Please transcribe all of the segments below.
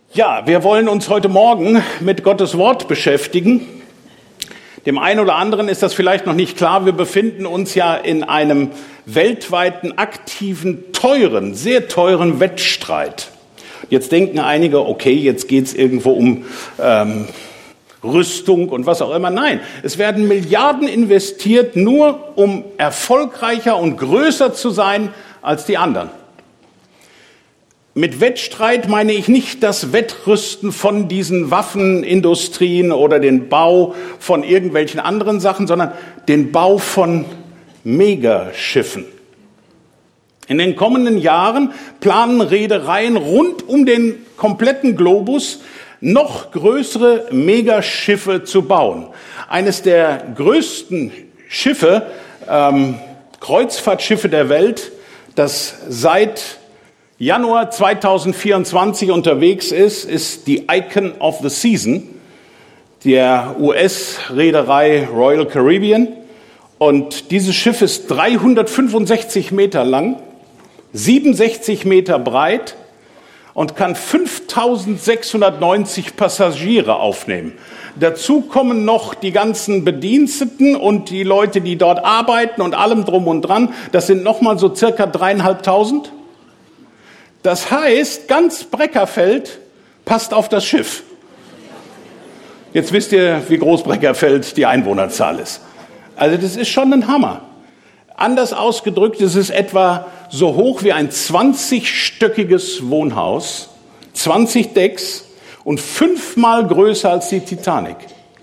Ja, wir wollen uns heute Morgen mit Gottes Wort beschäftigen. Dem einen oder anderen ist das vielleicht noch nicht klar. Wir befinden uns ja in einem weltweiten, aktiven, teuren, sehr teuren Wettstreit. Jetzt denken einige, okay, jetzt geht's irgendwo um Rüstung und was auch immer. Nein, es werden Milliarden investiert, nur um erfolgreicher und größer zu sein als die anderen. Mit Wettstreit meine ich nicht das Wettrüsten von diesen Waffenindustrien oder den Bau von irgendwelchen anderen Sachen, sondern den Bau von Megaschiffen. In den kommenden Jahren planen Reedereien rund um den kompletten Globus noch größere Megaschiffe zu bauen. Eines der größten Schiffe, Kreuzfahrtschiffe der Welt, das seit Januar 2024 unterwegs ist die Icon of the Season, der US-Reederei Royal Caribbean. Und dieses Schiff ist 365 Meter lang, 67 Meter breit und kann 5.690 Passagiere aufnehmen. Dazu kommen noch die ganzen Bediensteten und die Leute, die dort arbeiten und allem drum und dran. Das sind nochmal so circa 3.500. Das heißt, ganz Breckerfeld passt auf das Schiff. Jetzt wisst ihr, wie groß Breckerfeld die Einwohnerzahl ist. Also das ist schon ein Hammer. Anders ausgedrückt, es ist etwa so hoch wie ein 20-stöckiges Wohnhaus, 20 Decks und 5-mal größer als die Titanic.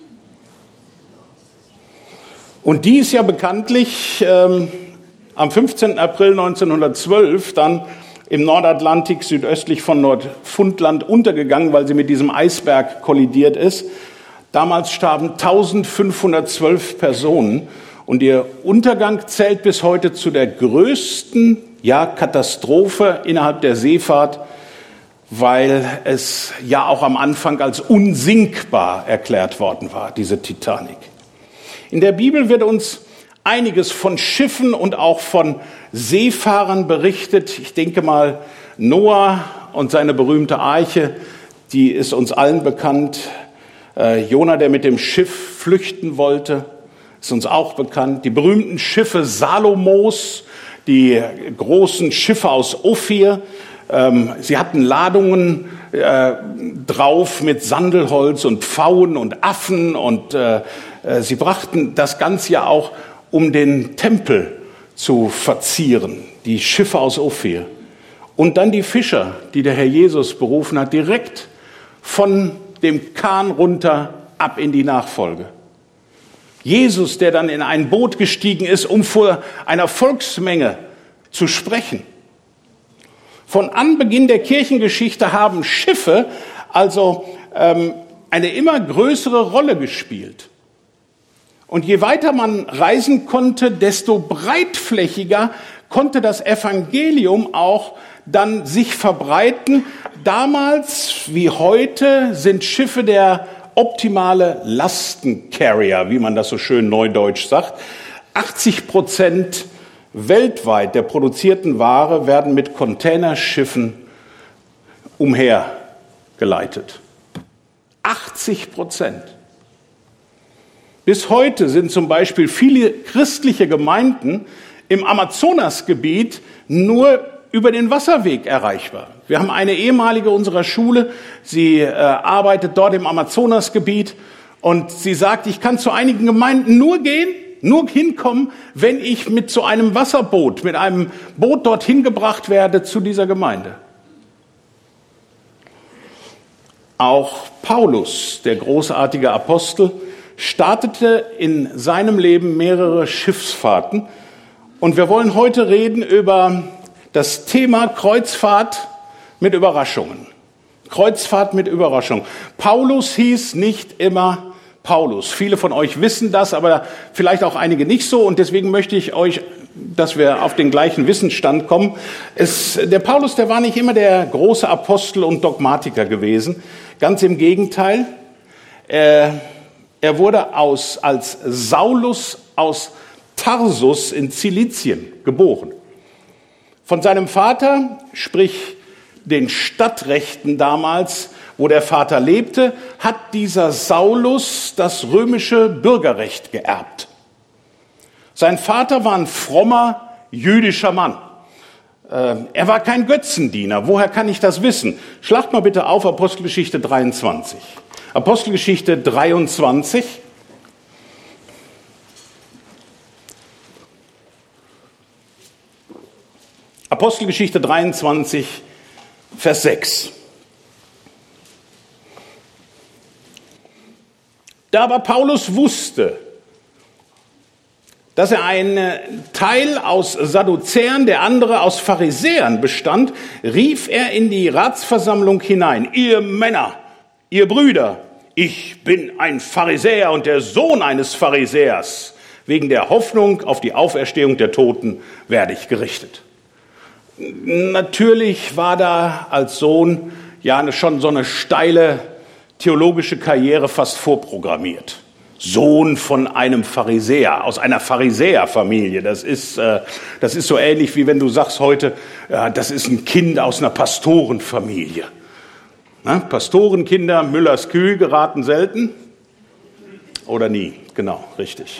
Und die ist ja bekanntlich am 15. April 1912 dann im Nordatlantik südöstlich von Neufundland untergegangen, weil sie mit diesem Eisberg kollidiert ist. Damals starben 1512 Personen und ihr Untergang zählt bis heute zu der größten Katastrophe innerhalb der Seefahrt, weil es ja auch am Anfang als unsinkbar erklärt worden war, diese Titanic. In der Bibel wird uns einiges von Schiffen und auch von Seefahrern berichtet. Ich denke mal, Noah und seine berühmte Arche, die ist uns allen bekannt. Jona, der mit dem Schiff flüchten wollte, ist uns auch bekannt. Die berühmten Schiffe Salomos, die großen Schiffe aus Ophir. Sie hatten Ladungen drauf mit Sandelholz und Pfauen und Affen und sie brachten das Ganze ja auch, um den Tempel zu verzieren, die Schiffe aus Ophir. Und dann die Fischer, die der Herr Jesus berufen hat, direkt von dem Kahn runter ab in die Nachfolge. Jesus, der dann in ein Boot gestiegen ist, um vor einer Volksmenge zu sprechen. Von Anbeginn der Kirchengeschichte haben Schiffe also eine immer größere Rolle gespielt. Und je weiter man reisen konnte, desto breitflächiger konnte das Evangelium auch dann sich verbreiten. Damals wie heute sind Schiffe der optimale Lastencarrier, wie man das so schön neudeutsch sagt. 80% weltweit der produzierten Ware werden mit Containerschiffen umhergeleitet. 80%. Bis heute sind zum Beispiel viele christliche Gemeinden im Amazonasgebiet nur über den Wasserweg erreichbar. Wir haben eine ehemalige unserer Schule, sie arbeitet dort im Amazonasgebiet und sie sagt, ich kann zu einigen Gemeinden nur hinkommen, wenn ich mit so einem Wasserboot, mit einem Boot dorthin gebracht werde zu dieser Gemeinde. Auch Paulus, der großartige Apostel, startete in seinem Leben mehrere Schiffsfahrten. Und wir wollen heute reden über das Thema Kreuzfahrt mit Überraschungen. Kreuzfahrt mit Überraschung. Paulus hieß nicht immer Paulus. Viele von euch wissen das, aber vielleicht auch einige nicht so. Und deswegen möchte ich euch, dass wir auf den gleichen Wissensstand kommen. Der Paulus, der war nicht immer der große Apostel und Dogmatiker gewesen. Ganz im Gegenteil. Er wurde als Saulus aus Tarsus in Zilizien geboren. Von seinem Vater, sprich den Stadtrechten damals, wo der Vater lebte, hat dieser Saulus das römische Bürgerrecht geerbt. Sein Vater war ein frommer jüdischer Mann. Er war kein Götzendiener. Woher kann ich das wissen? Schlagt mal bitte auf Apostelgeschichte 23. Apostelgeschichte 23. Apostelgeschichte 23, Vers 6. Da aber Paulus wusste, dass er einen Teil aus Sadduzäern, der andere aus Pharisäern bestand, rief er in die Ratsversammlung hinein: Ihr Männer, ihr Brüder, ich bin ein Pharisäer und der Sohn eines Pharisäers. Wegen der Hoffnung auf die Auferstehung der Toten werde ich gerichtet. Natürlich war da als Sohn ja schon so eine steile theologische Karriere fast vorprogrammiert. Sohn von einem Pharisäer, aus einer Pharisäerfamilie. Das ist so ähnlich, wie wenn du sagst heute, das ist ein Kind aus einer Pastorenfamilie. Na, Pastorenkinder, Müllers Kühe geraten selten oder nie. Genau, richtig.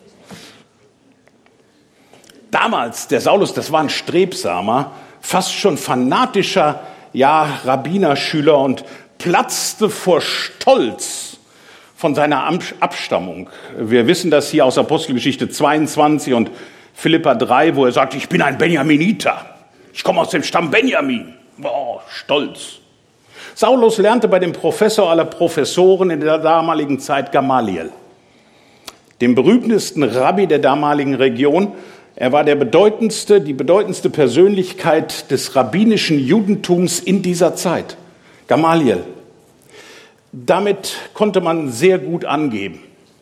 Damals, der Saulus, das war ein strebsamer, fast schon fanatischer, Rabbinerschüler und platzte vor Stolz von seiner Abstammung. Wir wissen das hier aus Apostelgeschichte 22 und Philipper 3, wo er sagt, ich bin ein Benjaminiter. Ich komme aus dem Stamm Benjamin. Boah, stolz. Saulus lernte bei dem Professor aller Professoren in der damaligen Zeit, Gamaliel, dem berühmtesten Rabbi der damaligen Region. Er war die bedeutendste Persönlichkeit des rabbinischen Judentums in dieser Zeit. Gamaliel. Damit konnte man sehr gut angeben.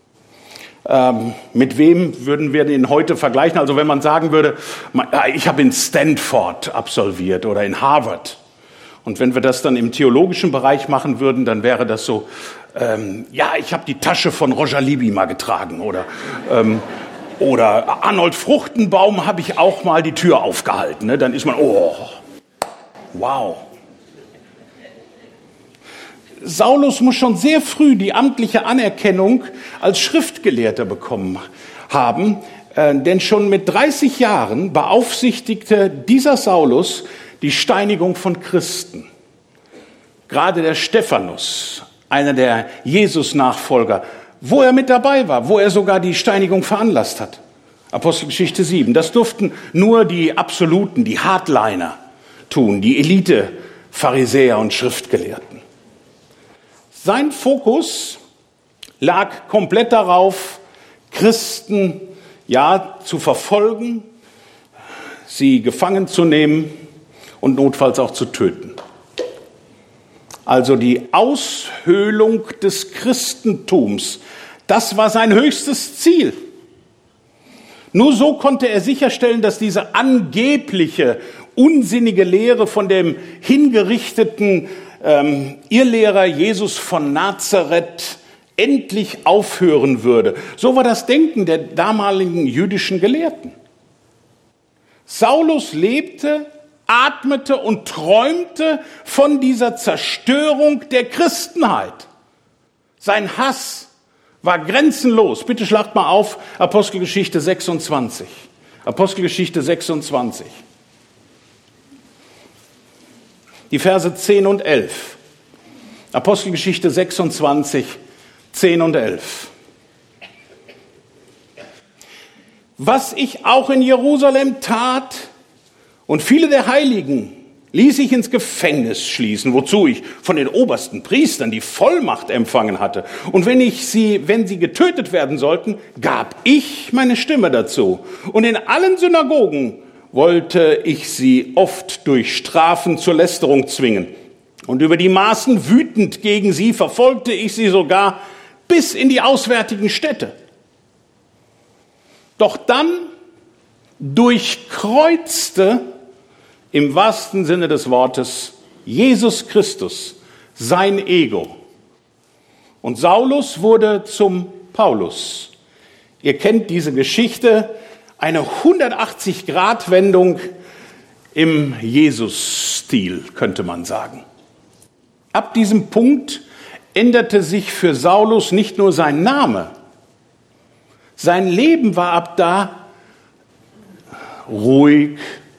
Mit wem würden wir den heute vergleichen? Also wenn man sagen würde, ich habe in Stanford absolviert oder in Harvard. Und wenn wir das dann im theologischen Bereich machen würden, dann wäre das so, ich habe die Tasche von Roger Libby mal getragen oder Arnold Fruchtenbaum habe ich auch mal die Tür aufgehalten. Ne? Dann ist man, wow. Saulus muss schon sehr früh die amtliche Anerkennung als Schriftgelehrter bekommen haben, denn schon mit 30 Jahren beaufsichtigte dieser Saulus die Steinigung von Christen. Gerade der Stephanus, einer der Jesus-Nachfolger, wo er mit dabei war, wo er sogar die Steinigung veranlasst hat. Apostelgeschichte 7. Das durften nur die Absoluten, die Hardliner tun, die Elite-Pharisäer und Schriftgelehrten. Sein Fokus lag komplett darauf, Christen zu verfolgen, sie gefangen zu nehmen und notfalls auch zu töten. Also die Aushöhlung des Christentums, das war sein höchstes Ziel. Nur so konnte er sicherstellen, dass diese angebliche, unsinnige Lehre von dem hingerichteten Irrlehrer Jesus von Nazareth endlich aufhören würde. So war das Denken der damaligen jüdischen Gelehrten. Saulus lebte, atmete und träumte von dieser Zerstörung der Christenheit. Sein Hass war grenzenlos. Bitte schlagt mal auf Apostelgeschichte 26. Apostelgeschichte 26. Die Verse 10 und 11. Apostelgeschichte 26, 10 und 11. Was ich auch in Jerusalem tat und viele der Heiligen ließ ich ins Gefängnis schließen, wozu ich von den obersten Priestern die Vollmacht empfangen hatte. Und wenn sie getötet werden sollten, gab ich meine Stimme dazu. Und in allen Synagogen wollte ich sie oft durch Strafen zur Lästerung zwingen. Und über die Maßen wütend gegen sie verfolgte ich sie sogar bis in die auswärtigen Städte. Doch dann durchkreuzte im wahrsten Sinne des Wortes Jesus Christus sein Ego. Und Saulus wurde zum Paulus. Ihr kennt diese Geschichte, eine 180-Grad-Wendung im Jesus Lebensstil, könnte man sagen. Ab diesem Punkt änderte sich für Saulus nicht nur sein Name, sein Leben war ab da ruhig,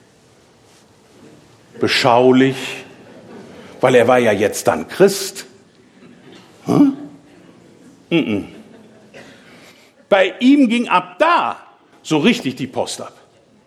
beschaulich, weil er war ja jetzt dann Christ. Bei ihm ging ab da so richtig die Post ab.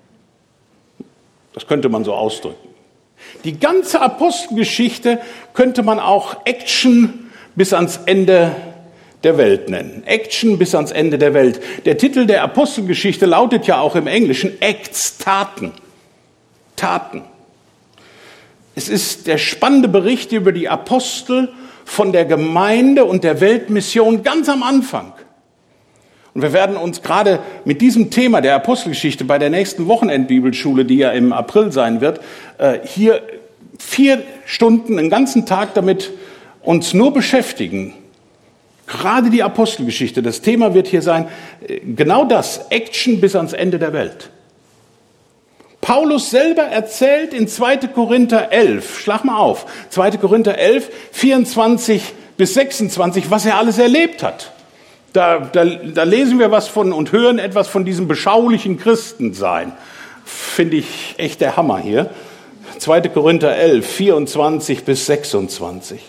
Das könnte man so ausdrücken. Die ganze Apostelgeschichte könnte man auch Action bis ans Ende der Welt nennen. Action bis ans Ende der Welt. Der Titel der Apostelgeschichte lautet ja auch im Englischen Acts, Taten. Taten. Es ist der spannende Bericht über die Apostel von der Gemeinde und der Weltmission ganz am Anfang. Und wir werden uns gerade mit diesem Thema der Apostelgeschichte bei der nächsten Wochenendbibelschule, die ja im April sein wird, hier 4 Stunden, einen ganzen Tag damit uns nur beschäftigen. Gerade die Apostelgeschichte, das Thema wird hier sein, genau das, Action bis ans Ende der Welt. Paulus selber erzählt in 2. Korinther 11, schlag mal auf, 2. Korinther 11, 24 bis 26, was er alles erlebt hat. Da lesen wir was von und hören etwas von diesem beschaulichen Christensein. Finde ich echt der Hammer hier. 2. Korinther 11, 24 bis 26.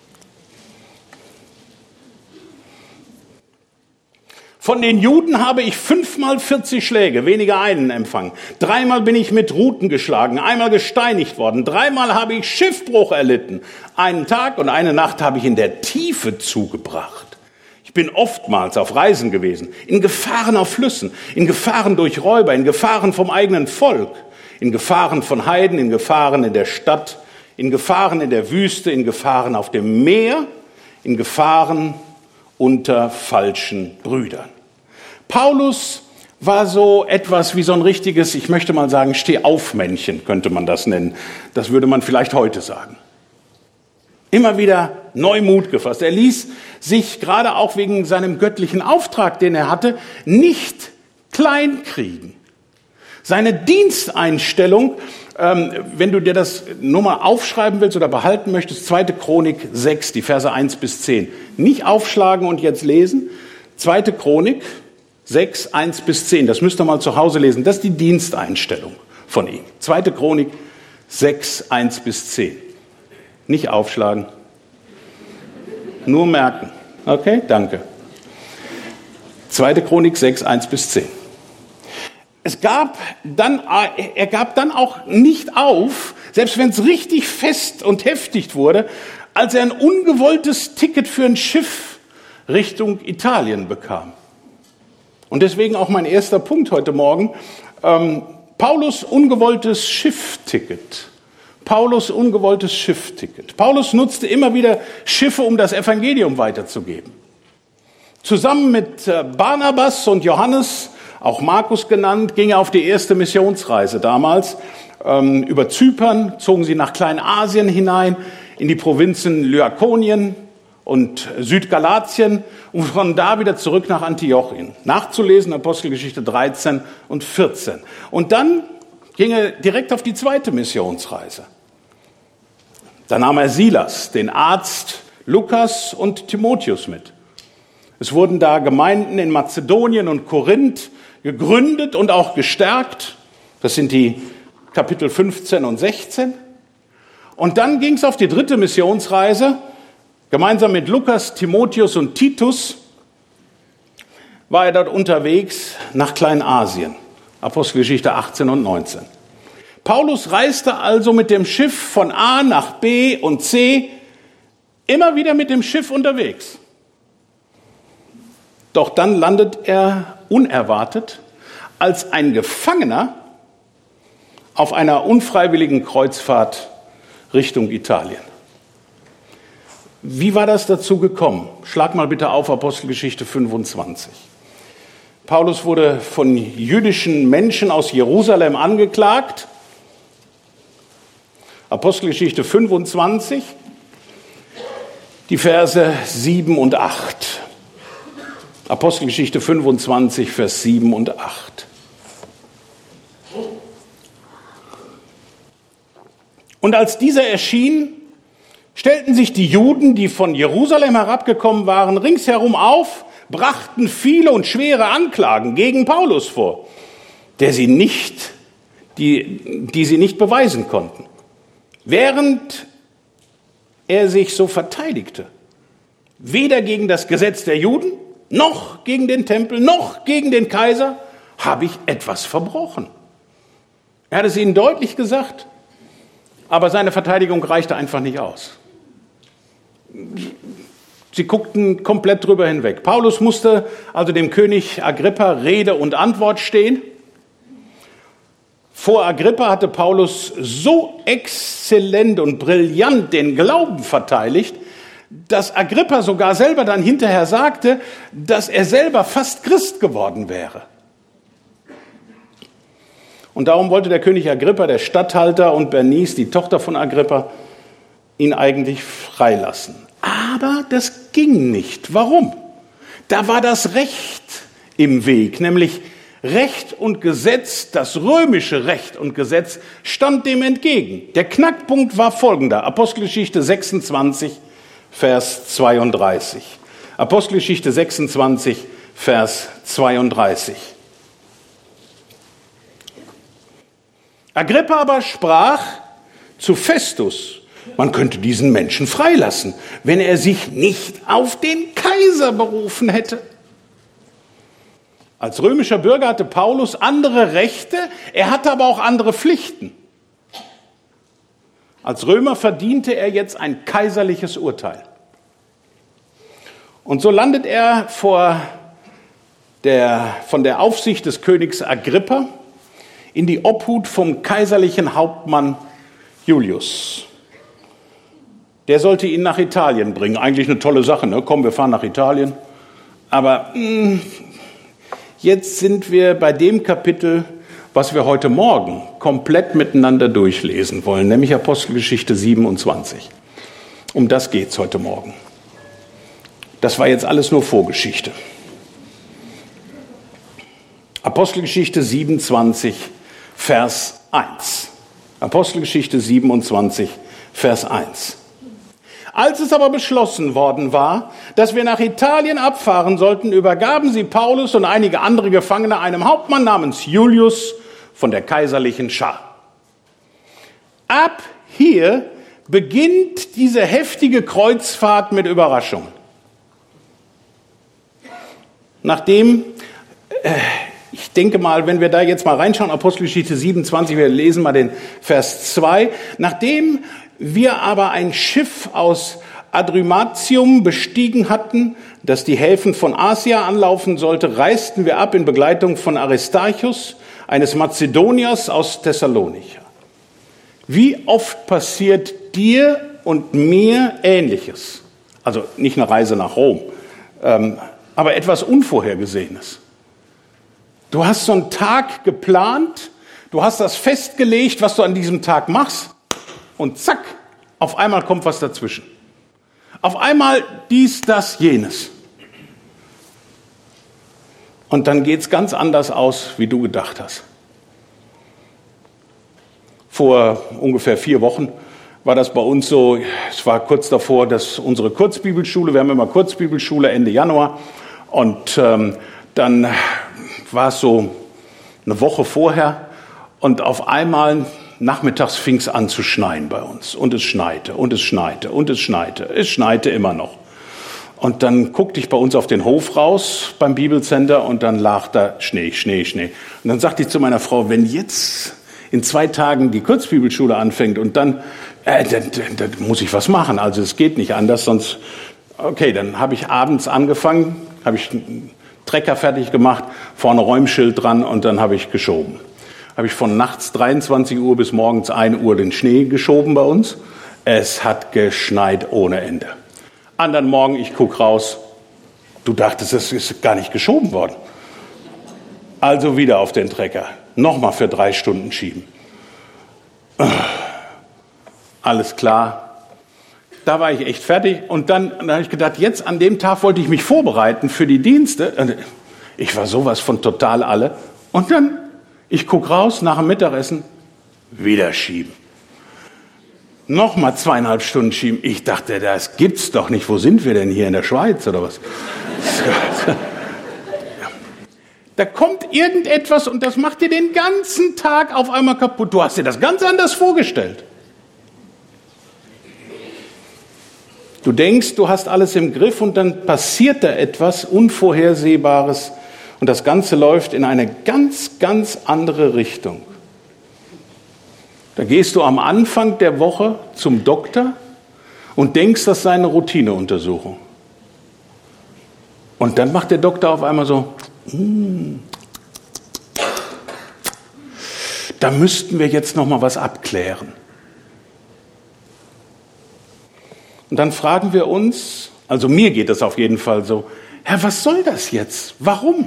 Von den Juden habe ich 5-mal 40 Schläge, weniger einen empfangen. 3-mal bin ich mit Ruten geschlagen, einmal gesteinigt worden. 3-mal habe ich Schiffbruch erlitten. Einen Tag und eine Nacht habe ich in der Tiefe zugebracht. Ich bin oftmals auf Reisen gewesen, in Gefahren auf Flüssen, in Gefahren durch Räuber, in Gefahren vom eigenen Volk, in Gefahren von Heiden, in Gefahren in der Stadt, in Gefahren in der Wüste, in Gefahren auf dem Meer, in Gefahren unter falschen Brüdern. Paulus war so etwas wie so ein richtiges, ich möchte mal sagen, Stehaufmännchen, könnte man das nennen. Das würde man vielleicht heute sagen. Immer wieder neu Mut gefasst. Er ließ sich gerade auch wegen seinem göttlichen Auftrag, den er hatte, nicht kleinkriegen. Seine Diensteinstellung, wenn du dir das nur mal aufschreiben willst oder behalten möchtest, 2. Chronik 6, die Verse 1 bis 10. Nicht aufschlagen und jetzt lesen. 2. Chronik 6, 1 bis 10. Das müsst ihr mal zu Hause lesen. Das ist die Diensteinstellung von ihm. 2. Chronik 6, 1 bis 10. Nicht aufschlagen. Nur merken. Okay, danke. 2. Chronik 6, 1 bis 10. Er gab dann auch nicht auf, selbst wenn es richtig fest und heftig wurde, als er ein ungewolltes Ticket für ein Schiff Richtung Italien bekam. Und deswegen auch mein erster Punkt heute Morgen, Paulus ungewolltes Schiffticket. Paulus ungewolltes Schiffticket. Paulus nutzte immer wieder Schiffe, um das Evangelium weiterzugeben. Zusammen mit Barnabas und Johannes, auch Markus genannt, ging er auf die erste Missionsreise damals. Über Zypern zogen sie nach Kleinasien hinein, in die Provinzen Lyakonien und Südgalatien und von da wieder zurück nach Antiochien. Nachzulesen, Apostelgeschichte 13 und 14. Und dann ging er direkt auf die zweite Missionsreise. Da nahm er Silas, den Arzt, Lukas und Timotheus mit. Es wurden da Gemeinden in Mazedonien und Korinth gegründet und auch gestärkt. Das sind die Kapitel 15 und 16. Und dann ging es auf die dritte Missionsreise. Gemeinsam mit Lukas, Timotheus und Titus war er dort unterwegs nach Kleinasien. Apostelgeschichte 18 und 19. Paulus reiste also mit dem Schiff von A nach B und C, immer wieder mit dem Schiff unterwegs. Doch dann landet er unerwartet als ein Gefangener auf einer unfreiwilligen Kreuzfahrt Richtung Italien. Wie war das dazu gekommen? Schlag mal bitte auf Apostelgeschichte 25. Paulus wurde von jüdischen Menschen aus Jerusalem angeklagt. Apostelgeschichte 25, die Verse 7 und 8. Apostelgeschichte 25, Vers 7 und 8. Und als dieser erschien, stellten sich die Juden, die von Jerusalem herabgekommen waren, ringsherum auf, brachten viele und schwere Anklagen gegen Paulus vor, die sie nicht beweisen konnten. Während er sich so verteidigte, weder gegen das Gesetz der Juden, noch gegen den Tempel, noch gegen den Kaiser, habe ich etwas verbrochen. Er hat es ihnen deutlich gesagt, aber seine Verteidigung reichte einfach nicht aus. Sie guckten komplett drüber hinweg. Paulus musste also dem König Agrippa Rede und Antwort stehen. Vor Agrippa hatte Paulus so exzellent und brillant den Glauben verteidigt, dass Agrippa sogar selber dann hinterher sagte, dass er selber fast Christ geworden wäre. Und darum wollte der König Agrippa, der Statthalter, und Bernice, die Tochter von Agrippa, ihn eigentlich freilassen. Aber das ging nicht. Warum? Da war das Recht im Weg, nämlich Recht und Gesetz, das römische Recht und Gesetz stand dem entgegen. Der Knackpunkt war folgender: Apostelgeschichte 26, Vers 32. Apostelgeschichte 26, Vers 32. Agrippa aber sprach zu Festus, man könnte diesen Menschen freilassen, wenn er sich nicht auf den Kaiser berufen hätte. Als römischer Bürger hatte Paulus andere Rechte, er hatte aber auch andere Pflichten. Als Römer verdiente er jetzt ein kaiserliches Urteil. Und so landet er von der Aufsicht des Königs Agrippa in die Obhut vom kaiserlichen Hauptmann Julius. Der sollte ihn nach Italien bringen. Eigentlich eine tolle Sache, ne? Komm, wir fahren nach Italien. Aber jetzt sind wir bei dem Kapitel, was wir heute Morgen komplett miteinander durchlesen wollen, nämlich Apostelgeschichte 27. Um das geht's heute Morgen. Das war jetzt alles nur Vorgeschichte. Apostelgeschichte 27, Vers 1. Apostelgeschichte 27, Vers 1. Als es aber beschlossen worden war, dass wir nach Italien abfahren sollten, übergaben sie Paulus und einige andere Gefangene einem Hauptmann namens Julius von der kaiserlichen Schar. Ab hier beginnt diese heftige Kreuzfahrt mit Überraschungen. Nachdem, ich denke mal, wenn wir da jetzt mal reinschauen, Apostelgeschichte 27, wir lesen mal den Vers 2. Nachdem wir aber ein Schiff aus Adrymatium bestiegen hatten, das die Häfen von Asia anlaufen sollte, reisten wir ab in Begleitung von Aristarchus, eines Mazedoniers aus Thessalonich. Wie oft passiert dir und mir Ähnliches? Also nicht eine Reise nach Rom, aber etwas Unvorhergesehenes. Du hast so einen Tag geplant, du hast das festgelegt, was du an diesem Tag machst, und zack, auf einmal kommt was dazwischen. Auf einmal dies, das, jenes. Und dann geht's ganz anders aus, wie du gedacht hast. Vor ungefähr 4 Wochen war das bei uns so, es war kurz davor, dass unsere Kurzbibelschule, wir haben immer Kurzbibelschule Ende Januar, und dann war es so eine Woche vorher und auf einmal nachmittags fing es an zu schneien bei uns. Und es schneite, und es schneite, und es schneite. Es schneite immer noch. Und dann guckte ich bei uns auf den Hof raus beim Bibelcenter und dann lag da Schnee, Schnee, Schnee. Und dann sagte ich zu meiner Frau, wenn jetzt in 2 Tagen die Kurzbibelschule anfängt und dann muss ich was machen. Also es geht nicht anders, sonst, okay, dann habe ich abends angefangen, habe ich einen Trecker fertig gemacht, vorne Räumschild dran und dann habe ich geschoben. Habe ich von nachts 23 Uhr bis morgens 1 Uhr den Schnee geschoben bei uns. Es hat geschneit ohne Ende. Anderen Morgen, ich gucke raus, du dachtest, es ist gar nicht geschoben worden. Also wieder auf den Trecker, nochmal für 3 Stunden schieben. Alles klar. Da war ich echt fertig und dann habe ich gedacht, jetzt an dem Tag wollte ich mich vorbereiten für die Dienste. Ich war sowas von total alle. Und dann, ich gucke raus nach dem Mittagessen, wieder schieben. Nochmal 2,5 Stunden schieben. Ich dachte, das gibt's doch nicht. Wo sind wir denn hier, in der Schweiz oder was? Da kommt irgendetwas und das macht dir den ganzen Tag auf einmal kaputt. Du hast dir das ganz anders vorgestellt. Du denkst, du hast alles im Griff und dann passiert da etwas Unvorhersehbares und das Ganze läuft in eine ganz, ganz andere Richtung. Da gehst du am Anfang der Woche zum Doktor und denkst, das sei eine Routineuntersuchung. Und dann macht der Doktor auf einmal so, da müssten wir jetzt noch mal was abklären. Und dann fragen wir uns, also mir geht das auf jeden Fall so, Herr, was soll das jetzt? Warum?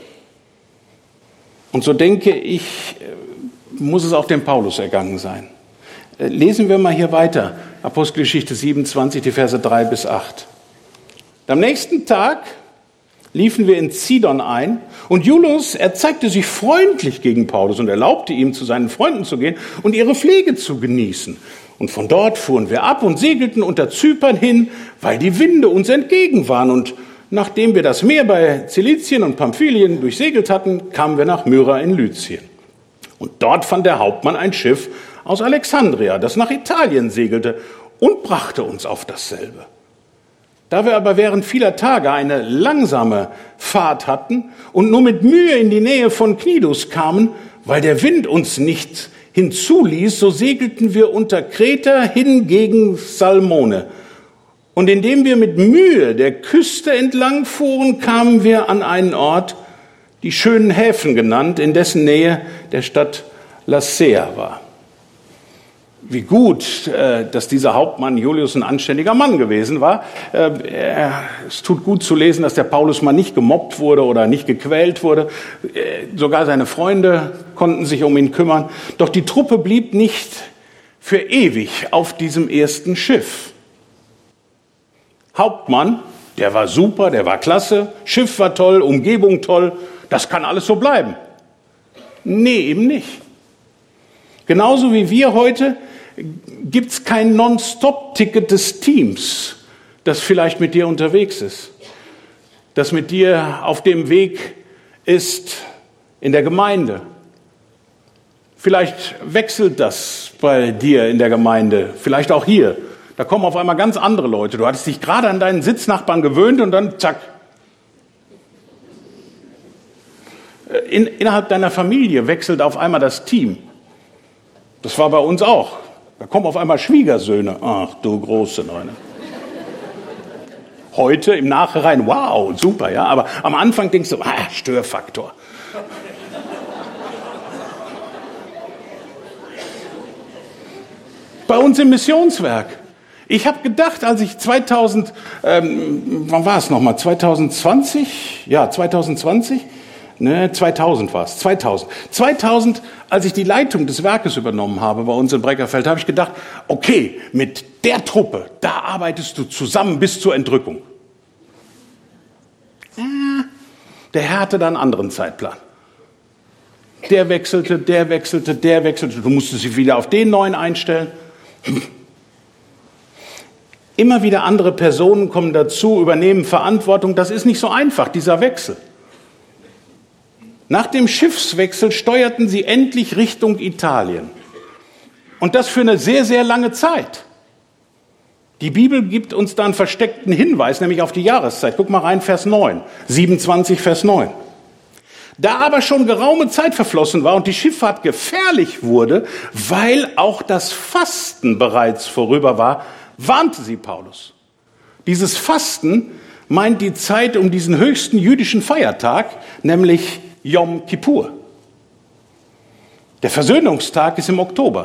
Und so denke ich, muss es auch dem Paulus ergangen sein. Lesen wir mal hier weiter, Apostelgeschichte 27, die Verse 3 bis 8. Am nächsten Tag liefen wir in Zidon ein und Julius, er zeigte sich freundlich gegen Paulus und erlaubte ihm, zu seinen Freunden zu gehen und ihre Pflege zu genießen. Und von dort fuhren wir ab und segelten unter Zypern hin, weil die Winde uns entgegen waren. Und nachdem wir das Meer bei Zilizien und Pamphylien durchsegelt hatten, kamen wir nach Myra in Lycien. Und dort fand der Hauptmann ein Schiff aus Alexandria, das nach Italien segelte und brachte uns auf dasselbe. Da wir aber während vieler Tage eine langsame Fahrt hatten und nur mit Mühe in die Nähe von Knidus kamen, weil der Wind uns nicht hinzuließ, so segelten wir unter Kreta hin gegen Salmone. Und indem wir mit Mühe der Küste entlang fuhren, kamen wir an einen Ort, die schönen Häfen genannt, in dessen Nähe der Stadt Lasea war. Wie gut, dass dieser Hauptmann Julius ein anständiger Mann gewesen war. Es tut gut zu lesen, dass der Paulus mal nicht gemobbt wurde oder nicht gequält wurde. Sogar seine Freunde konnten sich um ihn kümmern. Doch die Truppe blieb nicht für ewig auf diesem ersten Schiff. Hauptmann, der war super, der war klasse, Schiff war toll, Umgebung toll, das kann alles so bleiben. Nee, eben nicht. Genauso wie wir heute gibt's kein Non-Stop-Ticket des Teams, das vielleicht mit dir unterwegs ist, das mit dir auf dem Weg ist in der Gemeinde. Vielleicht wechselt das bei dir in der Gemeinde, vielleicht auch hier. Da kommen auf einmal ganz andere Leute. Du hattest dich gerade an deinen Sitznachbarn gewöhnt und dann zack. Innerhalb deiner Familie wechselt auf einmal das Team. Das war bei uns auch. Da kommen auf einmal Schwiegersöhne. Ach du große Neune. Heute im Nachhinein, wow, super, ja. Aber am Anfang denkst du, Störfaktor. Bei uns im Missionswerk. Ich habe gedacht, als ich 2020? Ja, 2020? Ne, 2000 war es. 2000, als ich die Leitung des Werkes übernommen habe bei uns in Breckerfeld, habe ich gedacht, okay, mit der Truppe, da arbeitest du zusammen bis zur Entrückung. Der Herr hatte da einen anderen Zeitplan. Der wechselte. Du musstest dich wieder auf den neuen einstellen. Immer wieder andere Personen kommen dazu, übernehmen Verantwortung. Das ist nicht so einfach, dieser Wechsel. Nach dem Schiffswechsel steuerten sie endlich Richtung Italien. Und das für eine sehr, sehr lange Zeit. Die Bibel gibt uns da einen versteckten Hinweis, nämlich auf die Jahreszeit. Guck mal rein, Vers 9, 27, Vers 9. Da aber schon geraume Zeit verflossen war und die Schifffahrt gefährlich wurde, weil auch das Fasten bereits vorüber war, warnte sie Paulus. Dieses Fasten meint die Zeit um diesen höchsten jüdischen Feiertag, nämlich Yom Kippur. Der Versöhnungstag ist im Oktober.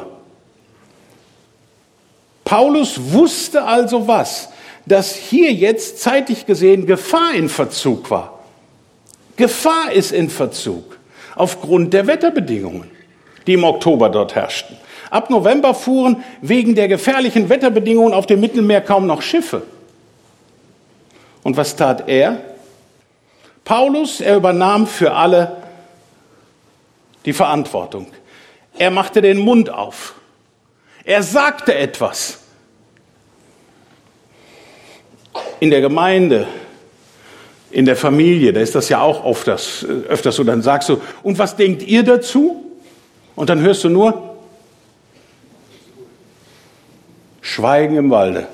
Paulus wusste also was? Dass hier jetzt zeitlich gesehen Gefahr in Verzug war. Gefahr ist in Verzug aufgrund der Wetterbedingungen, die im Oktober dort herrschten. Ab November fuhren wegen der gefährlichen Wetterbedingungen auf dem Mittelmeer kaum noch Schiffe. Und was tat er? Paulus, er übernahm für alle die Verantwortung. Er machte den Mund auf. Er sagte etwas. In der Gemeinde, in der Familie, da ist das ja auch öfters so, dann sagst du, und was denkt ihr dazu? Und dann hörst du nur Schweigen im Walde.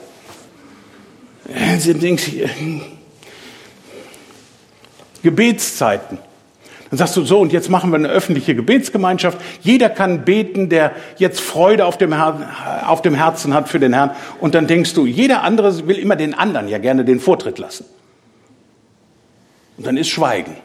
Gebetszeiten. Dann sagst du so, und jetzt machen wir eine öffentliche Gebetsgemeinschaft. Jeder kann beten, der jetzt Freude auf dem Herzen hat für den Herrn. Und dann denkst du, jeder andere will immer den anderen ja gerne den Vortritt lassen. Und dann ist Schweigen.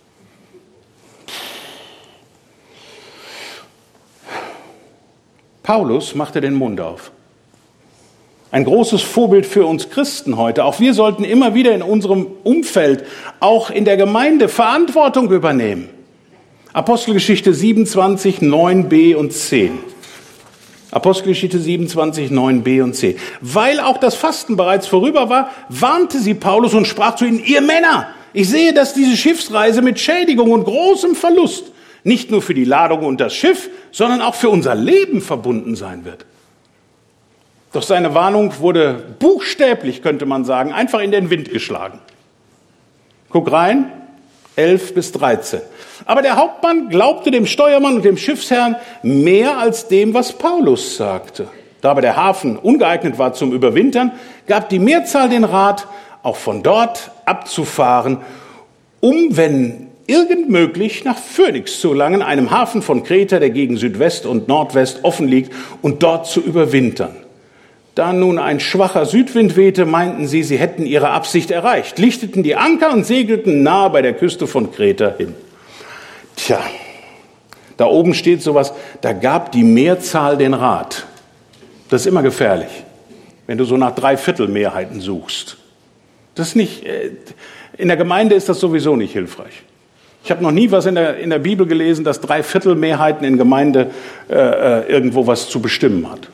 Paulus machte den Mund auf. Ein großes Vorbild für uns Christen heute. Auch wir sollten immer wieder in unserem Umfeld, auch in der Gemeinde, Verantwortung übernehmen. Apostelgeschichte 27, 9b und 10. Apostelgeschichte 27, 9b und 10. Weil auch das Fasten bereits vorüber war, warnte sie Paulus und sprach zu ihnen, ihr Männer, ich sehe, dass diese Schiffsreise mit Schädigung und großem Verlust nicht nur für die Ladung und das Schiff, sondern auch für unser Leben verbunden sein wird. Doch seine Warnung wurde buchstäblich, könnte man sagen, einfach in den Wind geschlagen. Guck rein, 11 bis 13. Aber der Hauptmann glaubte dem Steuermann und dem Schiffsherrn mehr als dem, was Paulus sagte. Da aber der Hafen ungeeignet war zum Überwintern, gab die Mehrzahl den Rat, auch von dort abzufahren, um, wenn irgend möglich, nach Phönix zu gelangen, einem Hafen von Kreta, der gegen Südwest und Nordwest offen liegt, und dort zu überwintern. Da nun ein schwacher Südwind wehte, meinten sie, sie hätten ihre Absicht erreicht, lichteten die Anker und segelten nahe bei der Küste von Kreta hin. Tja, da oben steht sowas, da gab die Mehrzahl den Rat. Das ist immer gefährlich, wenn du so nach Dreiviertelmehrheiten suchst. Das ist nicht, in der Gemeinde ist das sowieso nicht hilfreich. Ich habe noch nie was in der Bibel gelesen, dass Dreiviertelmehrheiten in Gemeinde irgendwo was zu bestimmen hat.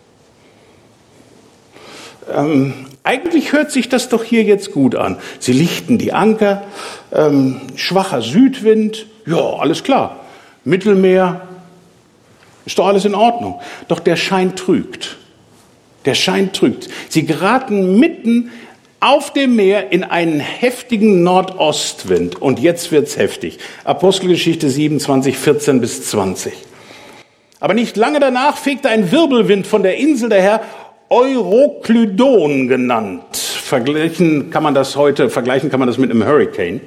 Eigentlich hört sich das doch hier jetzt gut an. Sie lichten die Anker, schwacher Südwind, ja, alles klar. Mittelmeer, ist doch alles in Ordnung. Doch der Schein trügt. Der Schein trügt. Sie geraten mitten auf dem Meer in einen heftigen Nordostwind. Und jetzt wird's heftig. Apostelgeschichte 27, 14 bis 20. Aber nicht lange danach fegte ein Wirbelwind von der Insel daher, Euroklydon genannt. Vergleichen kann man das mit einem Hurricane.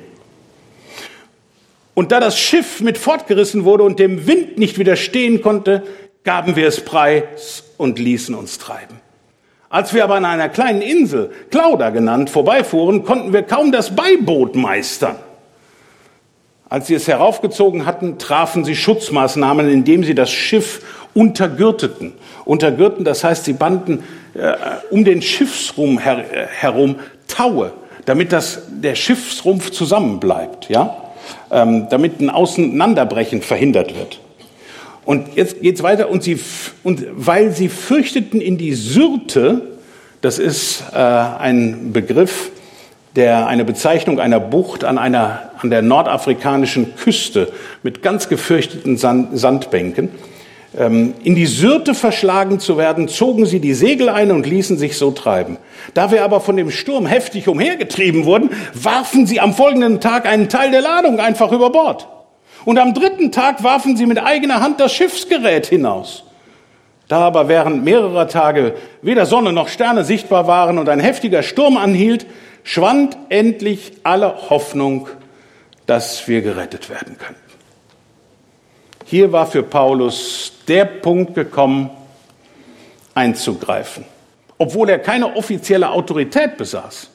Und da das Schiff mit fortgerissen wurde und dem Wind nicht widerstehen konnte, gaben wir es preis und ließen uns treiben. Als wir aber an einer kleinen Insel, Clauda genannt, vorbeifuhren, konnten wir kaum das Beiboot meistern. Als sie es heraufgezogen hatten, trafen sie Schutzmaßnahmen, indem sie das Schiff untergürteten. Untergürten, das heißt, sie banden um den Schiffsrumpf herum Taue, damit der Schiffsrumpf zusammenbleibt, ja? Damit ein Auseinanderbrechen verhindert wird. Und jetzt geht's weiter, und weil sie fürchteten in die Syrte, das ist ein Begriff, eine Bezeichnung einer Bucht an der nordafrikanischen Küste mit ganz gefürchteten Sandbänken. In die Syrte verschlagen zu werden, zogen sie die Segel ein und ließen sich so treiben. Da wir aber von dem Sturm heftig umhergetrieben wurden, warfen sie am folgenden Tag einen Teil der Ladung einfach über Bord. Und am 3. Tag warfen sie mit eigener Hand das Schiffsgerät hinaus. Da aber während mehrerer Tage weder Sonne noch Sterne sichtbar waren und ein heftiger Sturm anhielt, schwand endlich alle Hoffnung, dass wir gerettet werden könnten. Hier war für Paulus der Punkt gekommen, einzugreifen, obwohl er keine offizielle Autorität besaß.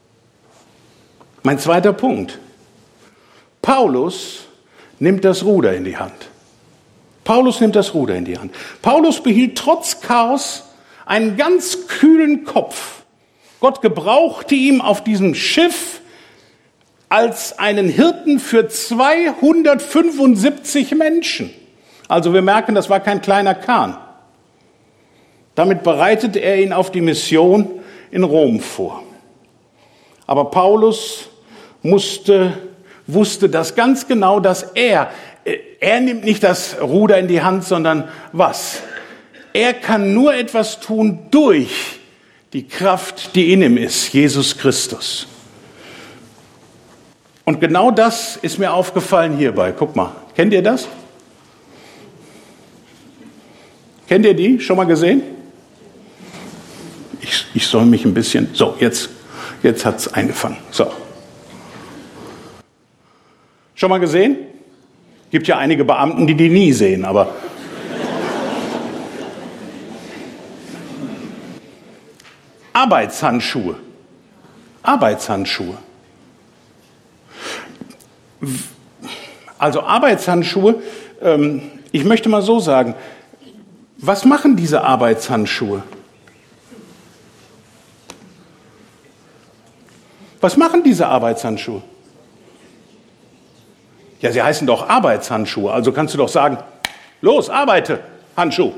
Mein zweiter Punkt. Paulus nimmt das Ruder in die Hand. Paulus nimmt das Ruder in die Hand. Paulus behielt trotz Chaos einen ganz kühlen Kopf. Gott gebrauchte ihn auf diesem Schiff als einen Hirten für 275 Menschen. Also wir merken, das war kein kleiner Kahn. Damit bereitete er ihn auf die Mission in Rom vor. Aber Paulus wusste das ganz genau, dass er nimmt nicht das Ruder in die Hand, sondern was? Er kann nur etwas tun durch die Kraft, die in ihm ist, Jesus Christus. Und genau das ist mir aufgefallen hierbei. Guck mal, kennt ihr das? Kennt ihr die? Schon mal gesehen? Ich soll mich ein bisschen... So, jetzt hat es eingefangen. So. Schon mal gesehen? Gibt ja einige Beamten, die nie sehen, aber... Arbeitshandschuhe. Arbeitshandschuhe. Also Arbeitshandschuhe, ich möchte mal so sagen, was machen diese Arbeitshandschuhe? Was machen diese Arbeitshandschuhe? Ja, sie heißen doch Arbeitshandschuhe, also kannst du doch sagen, los, arbeite, Handschuh.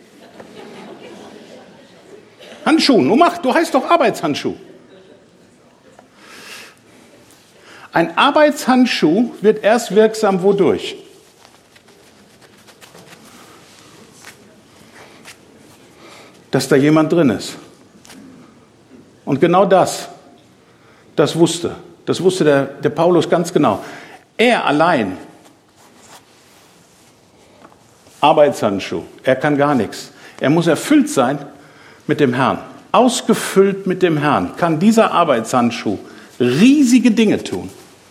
Handschuh, du heißt doch Arbeitshandschuh. Ein Arbeitshandschuh wird erst wirksam wodurch? Dass da jemand drin ist. Und genau das wusste der Paulus ganz genau. Er allein, Arbeitshandschuh, er kann gar nichts. Er muss erfüllt sein mit dem Herrn. Ausgefüllt mit dem Herrn kann dieser Arbeitshandschuh riesige Dinge tun.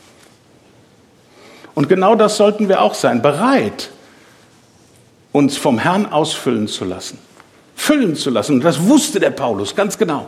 Und genau das sollten wir auch sein, bereit, uns vom Herrn ausfüllen zu lassen, füllen zu lassen. Und das wusste der Paulus ganz genau.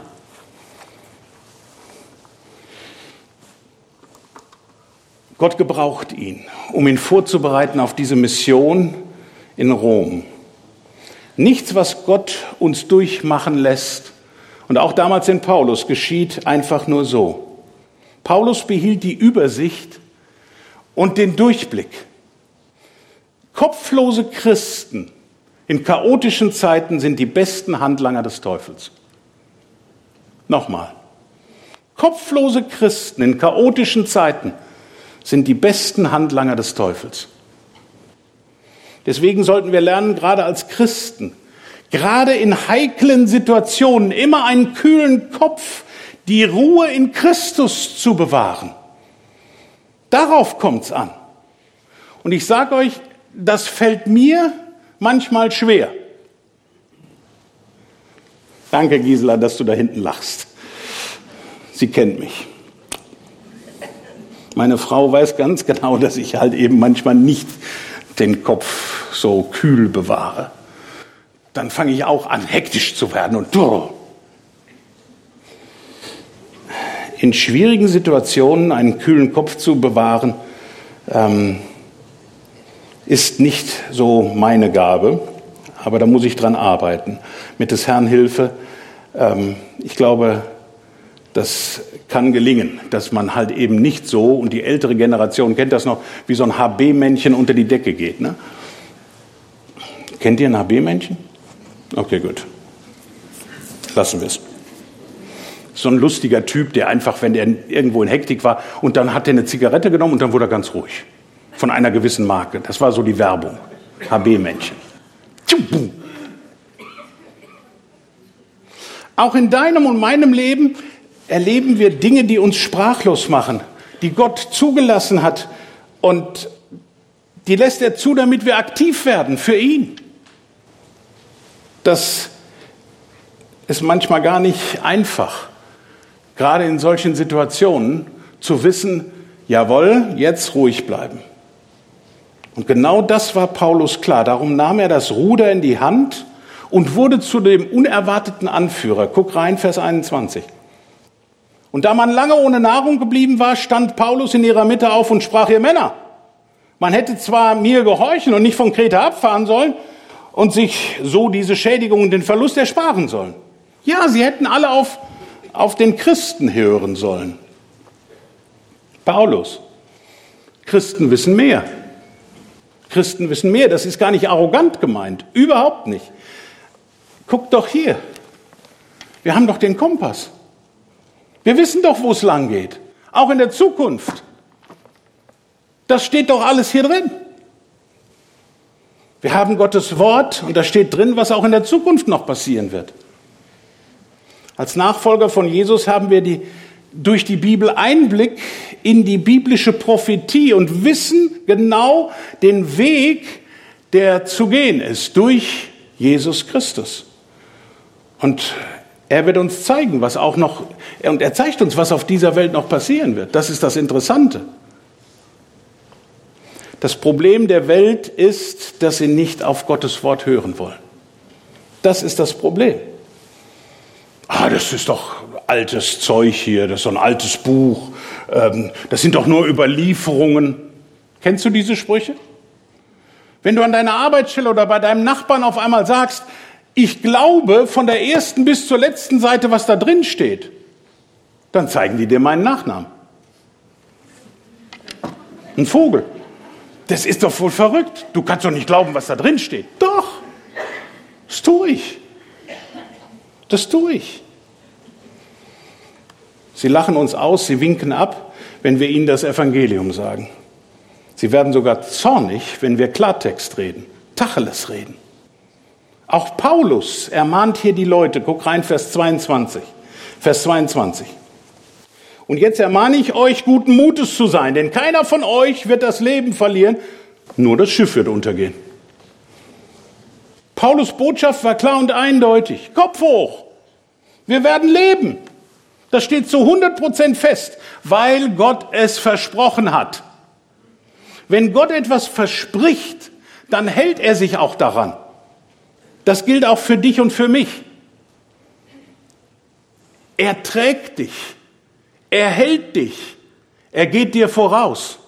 Gott gebraucht ihn, um ihn vorzubereiten auf diese Mission in Rom. Nichts, was Gott uns durchmachen lässt, und auch damals in Paulus, geschieht einfach nur so. Paulus behielt die Übersicht und den Durchblick. Kopflose Christen in chaotischen Zeiten sind die besten Handlanger des Teufels. Nochmal. Kopflose Christen in chaotischen Zeiten sind die besten Handlanger des Teufels. Deswegen sollten wir lernen, gerade als Christen, gerade in heiklen Situationen immer einen kühlen Kopf, die Ruhe in Christus zu bewahren. Darauf kommt's an. Und ich sage euch, das fällt mir manchmal schwer. Danke, Gisela, dass du da hinten lachst. Sie kennt mich. Meine Frau weiß ganz genau, dass ich halt eben manchmal nicht den Kopf so kühl bewahre. Dann fange ich auch an, hektisch zu werden und in schwierigen Situationen einen kühlen Kopf zu bewahren, ist nicht so meine Gabe, aber da muss ich dran arbeiten. Mit des Herrn Hilfe, ich glaube, das kann gelingen, dass man halt eben nicht so, und die ältere Generation kennt das noch, wie so ein HB-Männchen unter die Decke geht. Ne? Kennt ihr ein HB-Männchen? Okay, gut. Lassen wir es. So ein lustiger Typ, der einfach, wenn der irgendwo in Hektik war, und dann hat er eine Zigarette genommen und dann wurde er ganz ruhig. Von einer gewissen Marke. Das war so die Werbung. HB-Männchen. Auch in deinem und meinem Leben erleben wir Dinge, die uns sprachlos machen, die Gott zugelassen hat, und die lässt er zu, damit wir aktiv werden für ihn. Das ist manchmal gar nicht einfach, gerade in solchen Situationen zu wissen, jawohl, jetzt ruhig bleiben. Und genau das war Paulus klar. Darum nahm er das Ruder in die Hand und wurde zu dem unerwarteten Anführer. Guck rein, Vers 21. Und da man lange ohne Nahrung geblieben war, stand Paulus in ihrer Mitte auf und sprach: Ihr Männer, man hätte zwar mir gehorchen und nicht von Kreta abfahren sollen und sich so diese Schädigung und den Verlust ersparen sollen. Ja, sie hätten alle auf den Christen hören sollen. Paulus, Christen wissen mehr. Christen wissen mehr, das ist gar nicht arrogant gemeint, überhaupt nicht. Guck doch hier, wir haben doch den Kompass. Wir wissen doch, wo es lang geht, auch in der Zukunft. Das steht doch alles hier drin. Wir haben Gottes Wort und da steht drin, was auch in der Zukunft noch passieren wird. Als Nachfolger von Jesus haben wir durch die Bibel Einblick in die biblische Prophetie und wissen genau den Weg, der zu gehen ist, durch Jesus Christus. Und er wird uns zeigen, was auch noch, und er zeigt uns, was auf dieser Welt noch passieren wird. Das ist das Interessante. Das Problem der Welt ist, dass sie nicht auf Gottes Wort hören wollen. Das ist das Problem. Das ist doch altes Zeug hier, das ist so ein altes Buch, das sind doch nur Überlieferungen. Kennst du diese Sprüche? Wenn du an deiner Arbeitsstelle oder bei deinem Nachbarn auf einmal sagst, ich glaube von der ersten bis zur letzten Seite, was da drin steht, dann zeigen die dir meinen Nachnamen. Ein Vogel. Das ist doch wohl verrückt. Du kannst doch nicht glauben, was da drin steht. Doch, das tue ich. Das tue ich. Sie lachen uns aus, sie winken ab, wenn wir ihnen das Evangelium sagen. Sie werden sogar zornig, wenn wir Klartext reden, Tacheles reden. Auch Paulus ermahnt hier die Leute. Guck rein, Vers 22. Vers 22. Und jetzt ermahne ich euch, guten Mutes zu sein, denn keiner von euch wird das Leben verlieren, nur das Schiff wird untergehen. Paulus' Botschaft war klar und eindeutig. Kopf hoch. Wir werden leben. Das steht zu 100% fest, weil Gott es versprochen hat. Wenn Gott etwas verspricht, dann hält er sich auch daran. Das gilt auch für dich und für mich. Er trägt dich. Er hält dich. Er geht dir voraus.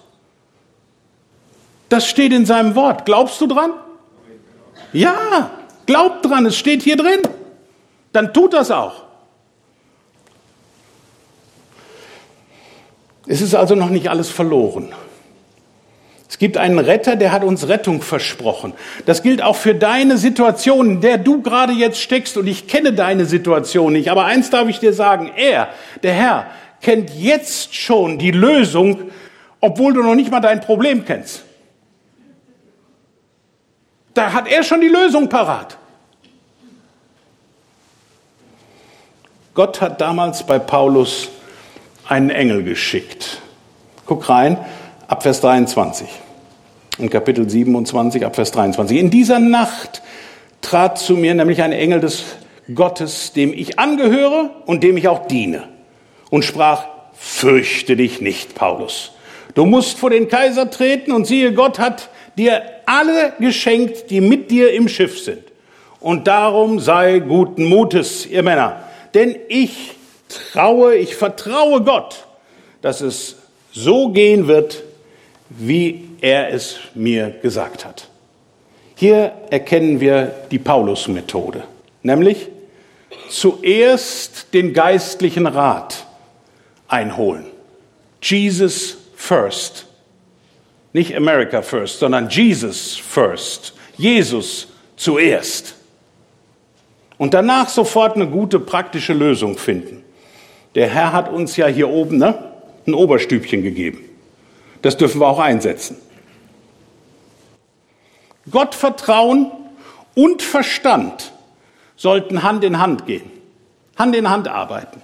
Das steht in seinem Wort. Glaubst du dran? Ja, glaub dran. Es steht hier drin. Dann tut das auch. Es ist also noch nicht alles verloren. Es gibt einen Retter, der hat uns Rettung versprochen. Das gilt auch für deine Situation, in der du gerade jetzt steckst. Und ich kenne deine Situation nicht. Aber eins darf ich dir sagen. Der Herr, kennt jetzt schon die Lösung, obwohl du noch nicht mal dein Problem kennst. Da hat er schon die Lösung parat. Gott hat damals bei Paulus einen Engel geschickt. Guck rein, ab Vers 23. In Kapitel 27, ab Vers 23. In dieser Nacht trat zu mir nämlich ein Engel des Gottes, dem ich angehöre und dem ich auch diene. Und sprach, fürchte dich nicht, Paulus. Du musst vor den Kaiser treten und siehe, Gott hat dir alle geschenkt, die mit dir im Schiff sind. Und darum sei guten Mutes, ihr Männer. Denn ich vertraue Gott, dass es so gehen wird, wie er es mir gesagt hat. Hier erkennen wir die Paulus-Methode, nämlich zuerst den geistlichen Rat einholen. Jesus first. Nicht America first, sondern Jesus first. Jesus zuerst. Und danach sofort eine gute praktische Lösung finden. Der Herr hat uns ja hier oben ein Oberstübchen gegeben. Das dürfen wir auch einsetzen. Gottvertrauen und Verstand sollten Hand in Hand gehen. Hand in Hand arbeiten.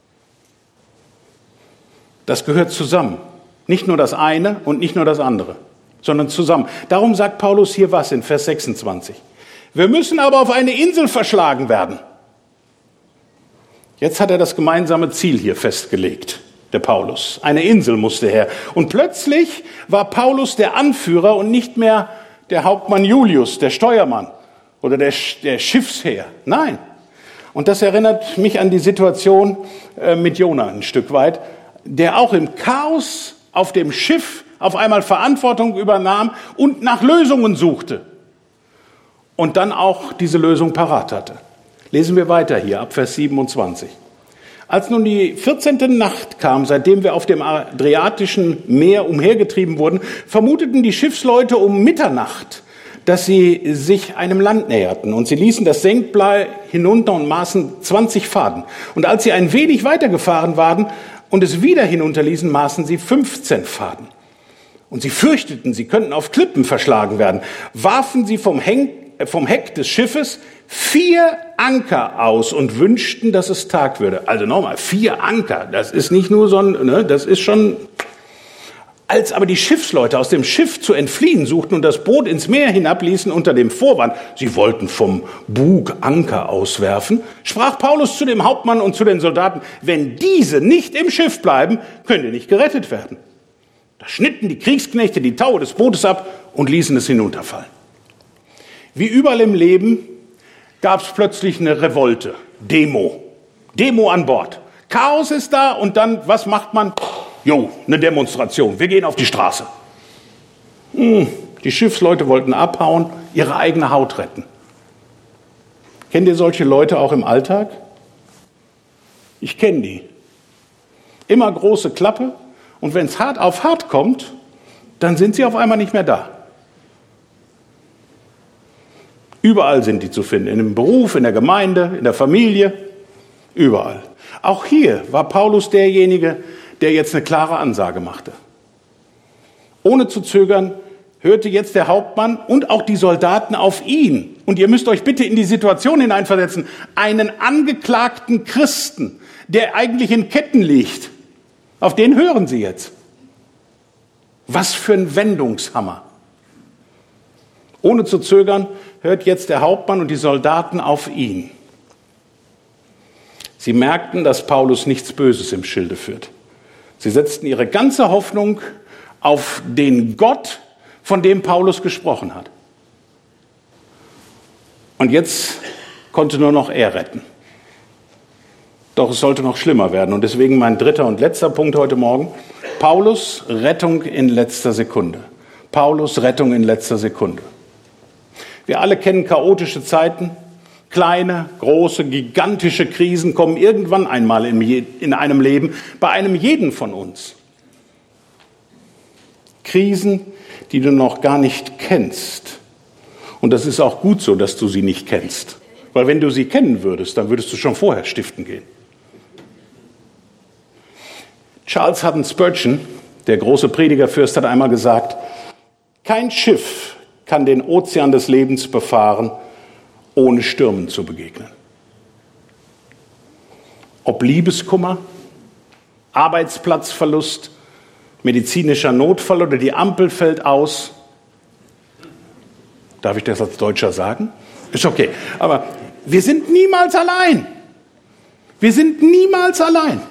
Das gehört zusammen. Nicht nur das eine und nicht nur das andere, sondern zusammen. Darum sagt Paulus hier was in Vers 26. Wir müssen aber auf eine Insel verschlagen werden. Jetzt hat er das gemeinsame Ziel hier festgelegt, der Paulus. Eine Insel musste her. Und plötzlich war Paulus der Anführer und nicht mehr der Hauptmann Julius, der Steuermann oder der Schiffsherr. Nein. Und das erinnert mich an die Situation mit Jona ein Stück weit, der auch im Chaos auf dem Schiff auf einmal Verantwortung übernahm und nach Lösungen suchte. Und dann auch diese Lösung parat hatte. Lesen wir weiter hier ab Vers 27. Als nun die 14. Nacht kam, seitdem wir auf dem Adriatischen Meer umhergetrieben wurden, vermuteten die Schiffsleute um Mitternacht, dass sie sich einem Land näherten. Und sie ließen das Senkblei hinunter und maßen 20 Faden. Und als sie ein wenig weitergefahren waren und es wieder hinunterließen, maßen sie 15 Faden. und sie fürchteten, sie könnten auf Klippen verschlagen werden, warfen sie vom Heck des Schiffes 4 Anker aus und wünschten, dass es Tag würde. Also nochmal, 4 Anker, das ist nicht nur so ein, das ist schon... Als aber die Schiffsleute aus dem Schiff zu entfliehen suchten und das Boot ins Meer hinabließen unter dem Vorwand, sie wollten vom Bug Anker auswerfen, sprach Paulus zu dem Hauptmann und zu den Soldaten, wenn diese nicht im Schiff bleiben, könnt ihr nicht gerettet werden. Da schnitten die Kriegsknechte die Taue des Bootes ab und ließen es hinunterfallen. Wie überall im Leben gab es plötzlich eine Revolte, Demo an Bord. Chaos ist da und dann, was macht man? Eine Demonstration, wir gehen auf die Straße. Die Schiffsleute wollten abhauen, ihre eigene Haut retten. Kennt ihr solche Leute auch im Alltag? Ich kenne die. Immer große Klappe und wenn es hart auf hart kommt, dann sind sie auf einmal nicht mehr da. Überall sind die zu finden, in dem Beruf, in der Gemeinde, in der Familie, überall. Auch hier war Paulus derjenige, der jetzt eine klare Ansage machte. Ohne zu zögern hörte jetzt der Hauptmann und auch die Soldaten auf ihn. Und ihr müsst euch bitte in die Situation hineinversetzen. Einen angeklagten Christen, der eigentlich in Ketten liegt, auf den hören sie jetzt. Was für ein Wendungshammer. Ohne zu zögern hört jetzt der Hauptmann und die Soldaten auf ihn. Sie merkten, dass Paulus nichts Böses im Schilde führt. Sie setzten ihre ganze Hoffnung auf den Gott, von dem Paulus gesprochen hat. Und jetzt konnte nur noch er retten. Doch es sollte noch schlimmer werden. Und deswegen mein dritter und letzter Punkt heute Morgen. Paulus, Rettung in letzter Sekunde. Paulus, Rettung in letzter Sekunde. Wir alle kennen chaotische Zeiten. Kleine, große, gigantische Krisen kommen irgendwann einmal in einem Leben, bei einem jeden von uns. Krisen, die du noch gar nicht kennst. Und das ist auch gut so, dass du sie nicht kennst. Weil wenn du sie kennen würdest, dann würdest du schon vorher stiften gehen. Charles Haddon Spurgeon, der große Predigerfürst, hat einmal gesagt, kein Schiff kann den Ozean des Lebens befahren, ohne Stürmen zu begegnen. Ob Liebeskummer, Arbeitsplatzverlust, medizinischer Notfall oder die Ampel fällt aus. Darf ich das als Deutscher sagen? Ist okay. Aber wir sind niemals allein. Wir sind niemals allein.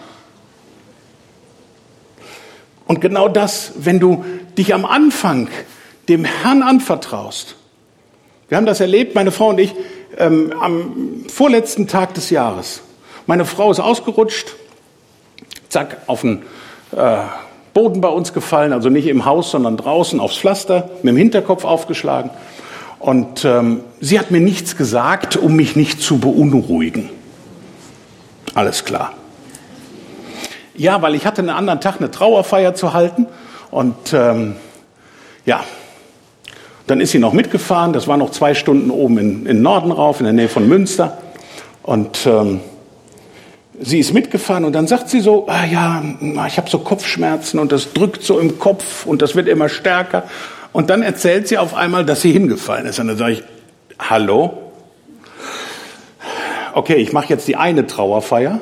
Und genau das, wenn du dich am Anfang dem Herrn anvertraust. Wir haben das erlebt, meine Frau und ich, am vorletzten Tag des Jahres. Meine Frau ist ausgerutscht, zack, auf den Boden bei uns gefallen, also nicht im Haus, sondern draußen aufs Pflaster, mit dem Hinterkopf aufgeschlagen. Und sie hat mir nichts gesagt, um mich nicht zu beunruhigen. Alles klar. Ja, weil ich hatte einen anderen Tag eine Trauerfeier zu halten und dann ist sie noch mitgefahren, das war noch 2 Stunden oben in Norden rauf, in der Nähe von Münster. Und sie ist mitgefahren und dann sagt sie so, ich habe so Kopfschmerzen und das drückt so im Kopf und das wird immer stärker. Und dann erzählt sie auf einmal, dass sie hingefallen ist. Und dann sage ich, hallo? Okay, ich mache jetzt die eine Trauerfeier.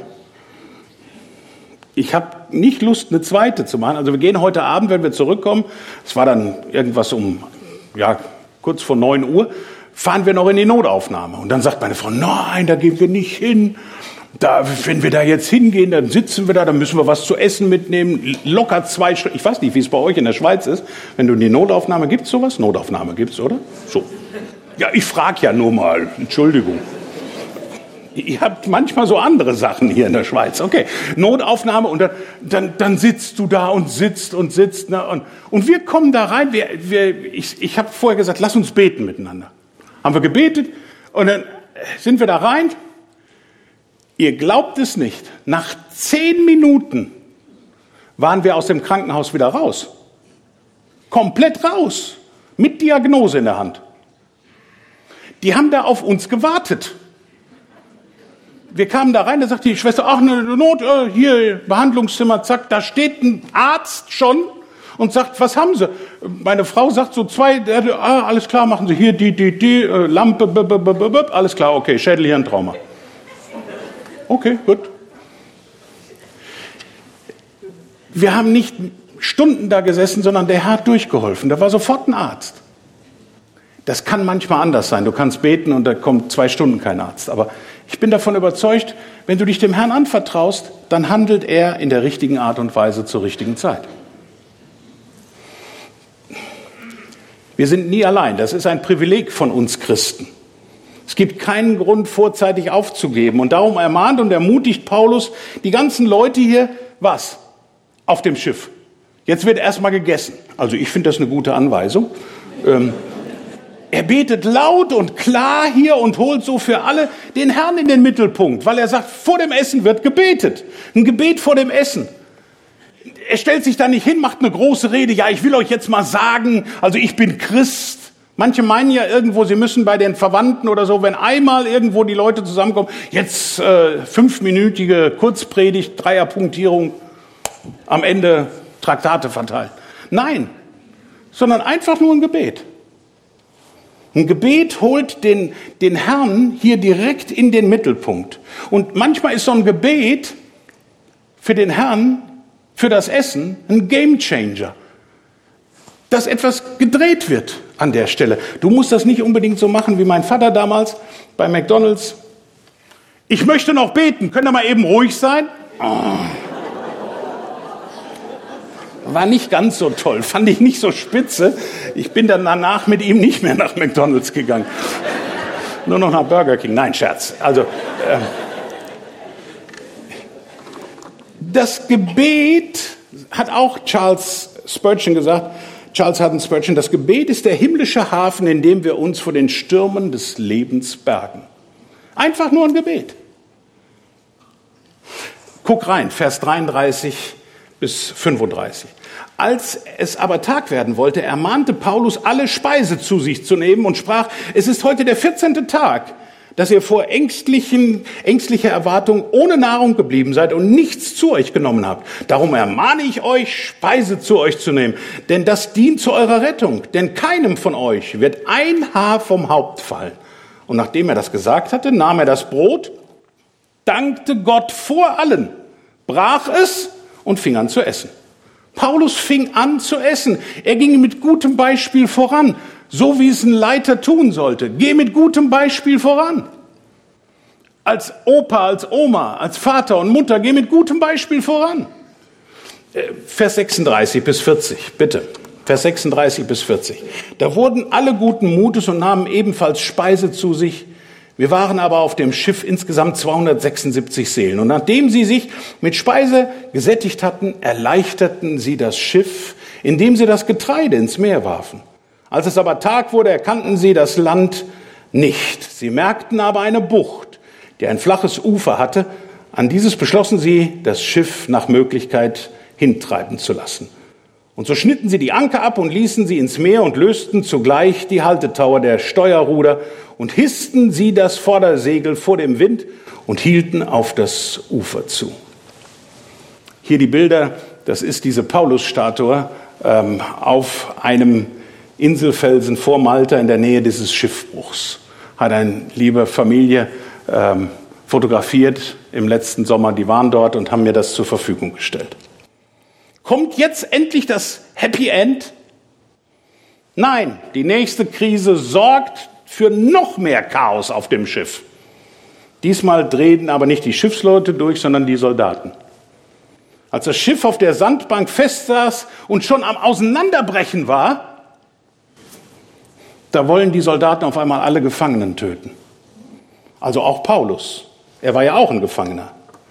Ich habe nicht Lust, eine zweite zu machen. Also wir gehen heute Abend, wenn wir zurückkommen, es war dann irgendwas kurz vor 9 Uhr, fahren wir noch in die Notaufnahme. Und dann sagt meine Frau, nein, da gehen wir nicht hin. Wenn wir da jetzt hingehen, dann sitzen wir da, dann müssen wir was zu essen mitnehmen. Locker 2 Stunden. Ich weiß nicht, wie es bei euch in der Schweiz ist. Wenn du in die Notaufnahme, gibt's sowas? Notaufnahme gibt's, oder? So. Ja, ich frage ja nur mal. Entschuldigung. Ihr habt manchmal so andere Sachen hier in der Schweiz. Okay, Notaufnahme und dann sitzt du da und sitzt. Ne? Und wir kommen da rein. Ich habe vorher gesagt, lass uns beten miteinander. Haben wir gebetet und dann sind wir da rein. Ihr glaubt es nicht, nach 10 Minuten waren wir aus dem Krankenhaus wieder raus. Komplett raus. Mit Diagnose in der Hand. Die haben da auf uns gewartet. Wir kamen da rein, da sagt die Schwester, ach, eine Not, hier, Behandlungszimmer, zack, da steht ein Arzt schon und sagt, was haben Sie? Meine Frau sagt so zwei, alles klar, machen Sie hier die Lampe, alles klar, okay, Schädelhirntrauma. Okay, gut. Wir haben nicht Stunden da gesessen, sondern der Herr hat durchgeholfen. Da war sofort ein Arzt. Das kann manchmal anders sein. Du kannst beten und da kommt 2 Stunden kein Arzt. Aber ich bin davon überzeugt, wenn du dich dem Herrn anvertraust, dann handelt er in der richtigen Art und Weise zur richtigen Zeit. Wir sind nie allein. Das ist ein Privileg von uns Christen. Es gibt keinen Grund, vorzeitig aufzugeben. Und darum ermahnt und ermutigt Paulus die ganzen Leute hier, was? Auf dem Schiff. Jetzt wird erstmal gegessen. Also ich finde das eine gute Anweisung. Er betet laut und klar hier und holt so für alle den Herrn in den Mittelpunkt, weil er sagt, vor dem Essen wird gebetet. Ein Gebet vor dem Essen. Er stellt sich da nicht hin, macht eine große Rede. Ja, ich will euch jetzt mal sagen, also ich bin Christ. Manche meinen ja irgendwo, sie müssen bei den Verwandten oder so, wenn einmal irgendwo die Leute zusammenkommen, jetzt 5-minütige Kurzpredigt, 3er-Punktierung, am Ende Traktate verteilen. Nein, sondern einfach nur ein Gebet. Ein Gebet holt den Herrn hier direkt in den Mittelpunkt. Und manchmal ist so ein Gebet für den Herrn, für das Essen, ein Gamechanger. Dass etwas gedreht wird an der Stelle. Du musst das nicht unbedingt so machen wie mein Vater damals bei McDonald's. Ich möchte noch beten, könnt ihr mal eben ruhig sein? Oh. War nicht ganz so toll, fand ich nicht so spitze. Ich bin dann danach mit ihm nicht mehr nach McDonald's gegangen. Nur noch nach Burger King. Nein, Scherz. Also, das Gebet hat auch Charles Spurgeon gesagt, Charles Haddon Spurgeon, das Gebet ist der himmlische Hafen, in dem wir uns vor den Stürmen des Lebens bergen. Einfach nur ein Gebet. Guck rein, Vers 33 bis 35. Als es aber Tag werden wollte, ermahnte Paulus, alle Speise zu sich zu nehmen und sprach, es ist heute der 14. Tag, dass ihr vor ängstlicher Erwartung ohne Nahrung geblieben seid und nichts zu euch genommen habt. Darum ermahne ich euch, Speise zu euch zu nehmen, denn das dient zu eurer Rettung. Denn keinem von euch wird ein Haar vom Haupt fallen. Und nachdem er das gesagt hatte, nahm er das Brot, dankte Gott vor allen, brach es und fing an zu essen. Paulus fing an zu essen. Er ging mit gutem Beispiel voran, so wie es ein Leiter tun sollte. Geh mit gutem Beispiel voran. Als Opa, als Oma, als Vater und Mutter, geh mit gutem Beispiel voran. Vers 36 bis 40, bitte. Vers 36 bis 40. Da wurden alle guten Mutes und nahmen ebenfalls Speise zu sich. Wir waren aber auf dem Schiff insgesamt 276 Seelen. Und nachdem sie sich mit Speise gesättigt hatten, erleichterten sie das Schiff, indem sie das Getreide ins Meer warfen. Als es aber Tag wurde, erkannten sie das Land nicht. Sie merkten aber eine Bucht, die ein flaches Ufer hatte. An dieses beschlossen sie, das Schiff nach Möglichkeit hintreiben zu lassen. Und so schnitten sie die Anker ab und ließen sie ins Meer und lösten zugleich die Haltetauer der Steuerruder und hissten sie das Vordersegel vor dem Wind und hielten auf das Ufer zu. Hier die Bilder, das ist diese Paulus-Statue auf einem Inselfelsen vor Malta in der Nähe dieses Schiffbruchs. Hat eine liebe Familie fotografiert im letzten Sommer, die waren dort und haben mir das zur Verfügung gestellt. Kommt jetzt endlich das Happy End? Nein, die nächste Krise sorgt für noch mehr Chaos auf dem Schiff. Diesmal drehten aber nicht die Schiffsleute durch, sondern die Soldaten. Als das Schiff auf der Sandbank festsaß und schon am Auseinanderbrechen war, da wollen die Soldaten auf einmal alle Gefangenen töten. Also auch Paulus. Er war ja auch ein Gefangener.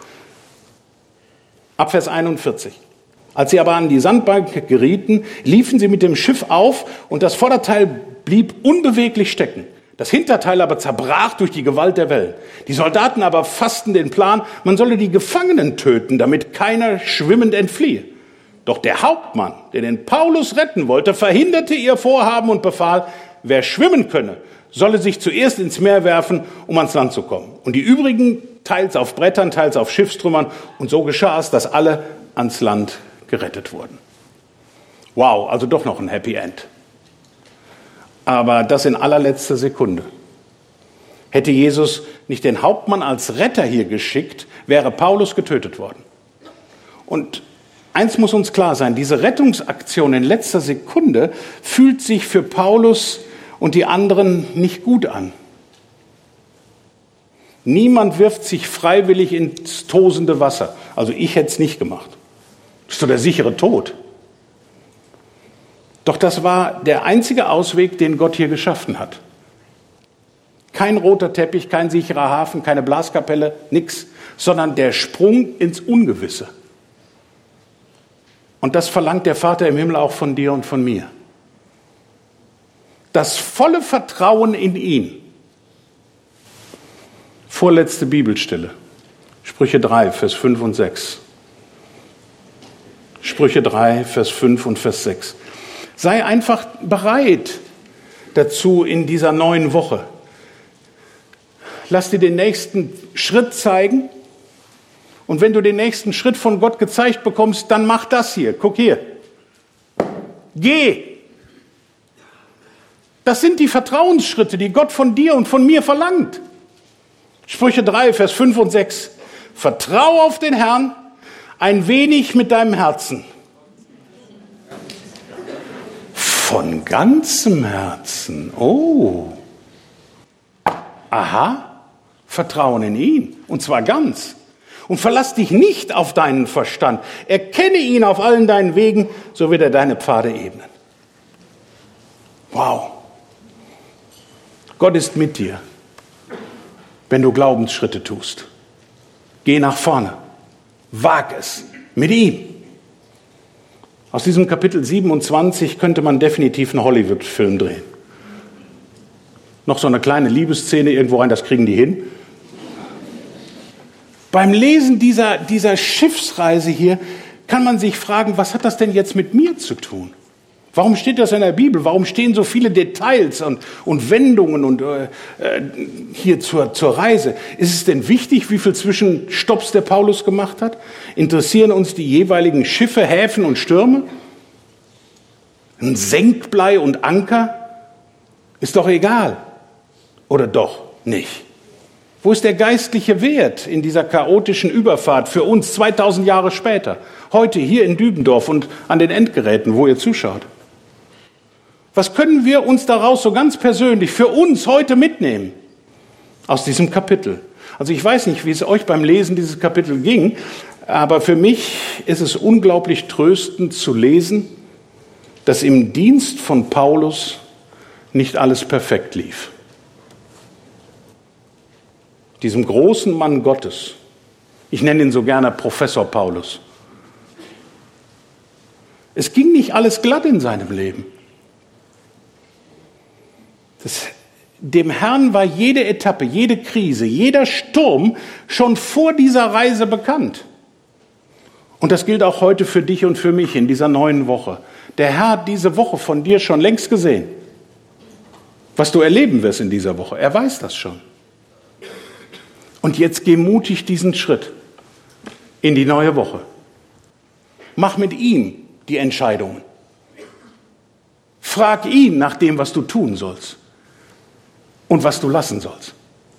Ab Vers 41. Als sie aber an die Sandbank gerieten, liefen sie mit dem Schiff auf und das Vorderteil blieb unbeweglich stecken. Das Hinterteil aber zerbrach durch die Gewalt der Wellen. Die Soldaten aber fassten den Plan, man solle die Gefangenen töten, damit keiner schwimmend entfliehe. Doch der Hauptmann, der den Paulus retten wollte, verhinderte ihr Vorhaben und befahl, wer schwimmen könne, solle sich zuerst ins Meer werfen, um ans Land zu kommen. Und die übrigen teils auf Brettern, teils auf Schiffstrümmern. Und so geschah es, dass alle ans Land gerettet wurden. Wow, also doch noch ein Happy End. Aber das in allerletzter Sekunde. Hätte Jesus nicht den Hauptmann als Retter hier geschickt, wäre Paulus getötet worden. Und eins muss uns klar sein, diese Rettungsaktion in letzter Sekunde fühlt sich für Paulus und die anderen nicht gut an. Niemand wirft sich freiwillig ins tosende Wasser. Also ich hätte es nicht gemacht. Das ist doch der sichere Tod. Doch das war der einzige Ausweg, den Gott hier geschaffen hat. Kein roter Teppich, kein sicherer Hafen, keine Blaskapelle, nichts, sondern der Sprung ins Ungewisse. Und das verlangt der Vater im Himmel auch von dir und von mir. Das volle Vertrauen in ihn. Vorletzte Bibelstelle. Sprüche 3, Vers 5 und 6. Sprüche 3, Vers 5 und Vers 6. Sei einfach bereit dazu in dieser neuen Woche. Lass dir den nächsten Schritt zeigen. Und wenn du den nächsten Schritt von Gott gezeigt bekommst, dann mach das hier. Guck hier. Geh. Das sind die Vertrauensschritte, die Gott von dir und von mir verlangt. Sprüche 3, Vers 5 und 6. Vertrau auf den Herrn ein wenig mit deinem Herzen. Von ganzem Herzen. Oh. Aha. Vertrauen in ihn. Und zwar ganz. Und verlass dich nicht auf deinen Verstand. Erkenne ihn auf allen deinen Wegen, so wird er deine Pfade ebnen. Wow. Gott ist mit dir, wenn du Glaubensschritte tust. Geh nach vorne. Wag es mit ihm. Aus diesem Kapitel 27 könnte man definitiv einen Hollywood-Film drehen. Noch so eine kleine Liebesszene irgendwo rein, das kriegen die hin. Beim Lesen dieser Schiffsreise hier kann man sich fragen, was hat das denn jetzt mit mir zu tun? Warum steht das in der Bibel? Warum stehen so viele Details und Wendungen und hier zur Reise? Ist es denn wichtig, wie viel Zwischenstopps der Paulus gemacht hat? Interessieren uns die jeweiligen Schiffe, Häfen und Stürme? Ein Senkblei und Anker? Ist doch egal. Oder doch nicht? Wo ist der geistliche Wert in dieser chaotischen Überfahrt für uns 2000 Jahre später? Heute hier in Dübendorf und an den Endgeräten, wo ihr zuschaut. Was können wir uns daraus so ganz persönlich für uns heute mitnehmen? Aus diesem Kapitel. Also ich weiß nicht, wie es euch beim Lesen dieses Kapitel ging, aber für mich ist es unglaublich tröstend zu lesen, dass im Dienst von Paulus nicht alles perfekt lief. Diesem großen Mann Gottes, ich nenne ihn so gerne Professor Paulus. Es ging nicht alles glatt in seinem Leben. Dem Herrn war jede Etappe, jede Krise, jeder Sturm schon vor dieser Reise bekannt. Und das gilt auch heute für dich und für mich in dieser neuen Woche. Der Herr hat diese Woche von dir schon längst gesehen. Was du erleben wirst in dieser Woche, er weiß das schon. Und jetzt geh mutig diesen Schritt in die neue Woche. Mach mit ihm die Entscheidungen. Frag ihn nach dem, was du tun sollst und was du lassen sollst.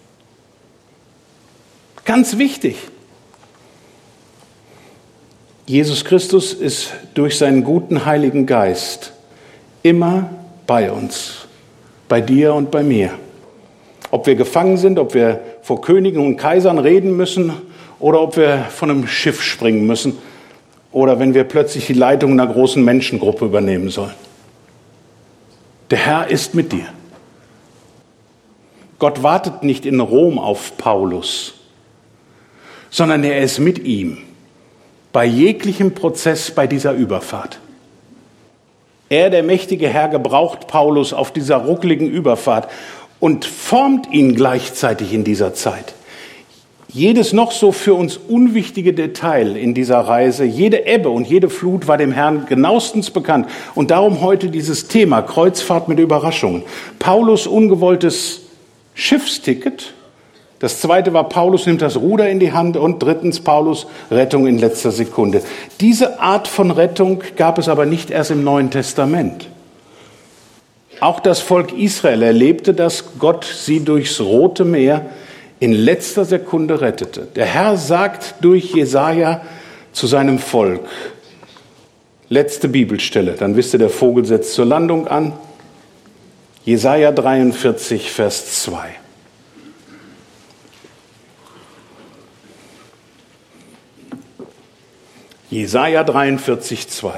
Ganz wichtig. Jesus Christus ist durch seinen guten Heiligen Geist immer bei uns, bei dir und bei mir. Ob wir gefangen sind, ob wir vor Königen und Kaisern reden müssen oder ob wir von einem Schiff springen müssen oder wenn wir plötzlich die Leitung einer großen Menschengruppe übernehmen sollen. Der Herr ist mit dir. Gott wartet nicht in Rom auf Paulus, sondern er ist mit ihm bei jeglichem Prozess bei dieser Überfahrt. Er, der mächtige Herr, gebraucht Paulus auf dieser ruckligen Überfahrt und formt ihn gleichzeitig in dieser Zeit. Jedes noch so für uns unwichtige Detail in dieser Reise, jede Ebbe und jede Flut war dem Herrn genauestens bekannt. Und darum heute dieses Thema Kreuzfahrt mit Überraschungen. Paulus ungewolltes Schiffsticket Das zweite war, Paulus nimmt das Ruder in die Hand. Und drittens, Paulus, Rettung in letzter Sekunde. Diese Art von Rettung gab es aber nicht erst im Neuen Testament. Auch das Volk Israel erlebte, dass Gott sie durchs Rote Meer in letzter Sekunde rettete. Der Herr sagt durch Jesaja zu seinem Volk, letzte Bibelstelle, dann wisst ihr, der Vogel setzt zur Landung an. Jesaja 43, Vers 2. Jesaja 43, 2.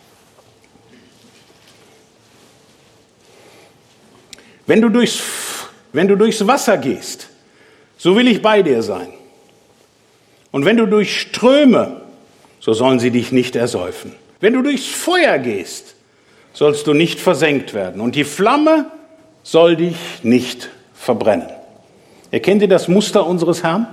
Wenn du durchs Wasser gehst, so will ich bei dir sein. Und wenn du durch Ströme, so sollen sie dich nicht ersäufen. Wenn du durchs Feuer gehst, sollst du nicht versenkt werden. Und die Flamme soll dich nicht verbrennen. Erkennt ihr das Muster unseres Herrn?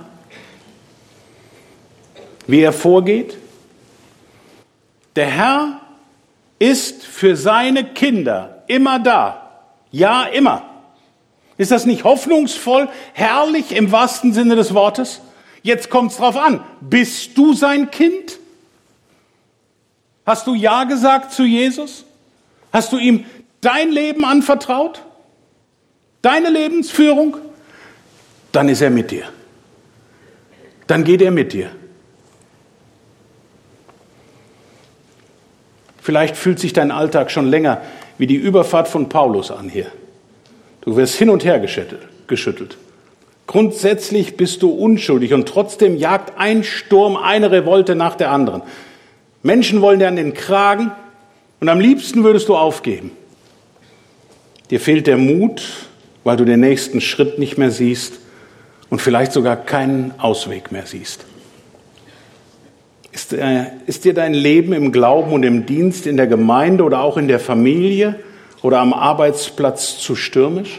Wie er vorgeht? Der Herr ist für seine Kinder immer da. Ja, immer. Ist das nicht hoffnungsvoll, herrlich im wahrsten Sinne des Wortes? Jetzt kommt es drauf an. Bist du sein Kind? Hast du Ja gesagt zu Jesus? Hast du ihm dein Leben anvertraut? Deine Lebensführung? Dann ist er mit dir. Dann geht er mit dir. Vielleicht fühlt sich dein Alltag schon länger wie die Überfahrt von Paulus an hier. Du wirst hin und her geschüttelt. Grundsätzlich bist du unschuldig und trotzdem jagt ein Sturm, eine Revolte nach der anderen. Menschen wollen dir an den Kragen und am liebsten würdest du aufgeben. Dir fehlt der Mut, weil du den nächsten Schritt nicht mehr siehst und vielleicht sogar keinen Ausweg mehr siehst. Ist dir dein Leben im Glauben und im Dienst in der Gemeinde oder auch in der Familie oder am Arbeitsplatz zu stürmisch?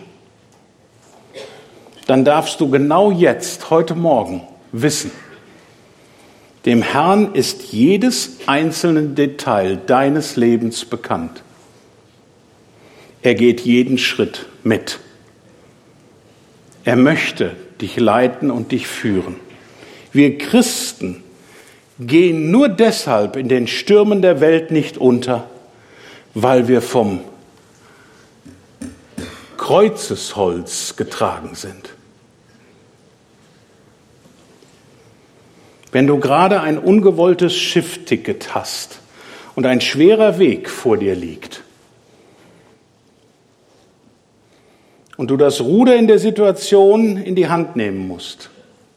Dann darfst du genau jetzt, heute Morgen, wissen, dem Herrn ist jedes einzelne Detail deines Lebens bekannt. Er geht jeden Schritt mit. Er möchte dich leiten und dich führen. Wir Christen gehen nur deshalb in den Stürmen der Welt nicht unter, weil wir vom Kreuzesholz getragen sind. Wenn du gerade ein ungewolltes Schiffticket hast und ein schwerer Weg vor dir liegt und du das Ruder in der Situation in die Hand nehmen musst,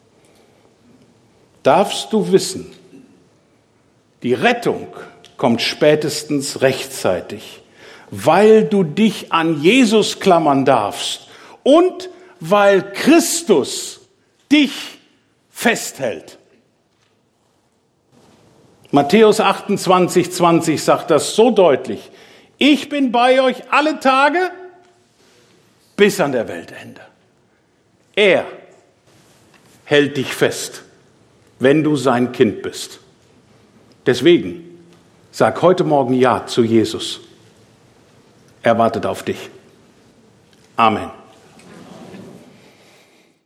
darfst du wissen, die Rettung kommt spätestens rechtzeitig, weil du dich an Jesus klammern darfst und weil Christus dich festhält. Matthäus 28, 20 sagt das so deutlich. Ich bin bei euch alle Tage bis an der Weltende. Er hält dich fest, wenn du sein Kind bist. Deswegen sag heute Morgen Ja zu Jesus. Er wartet auf dich. Amen.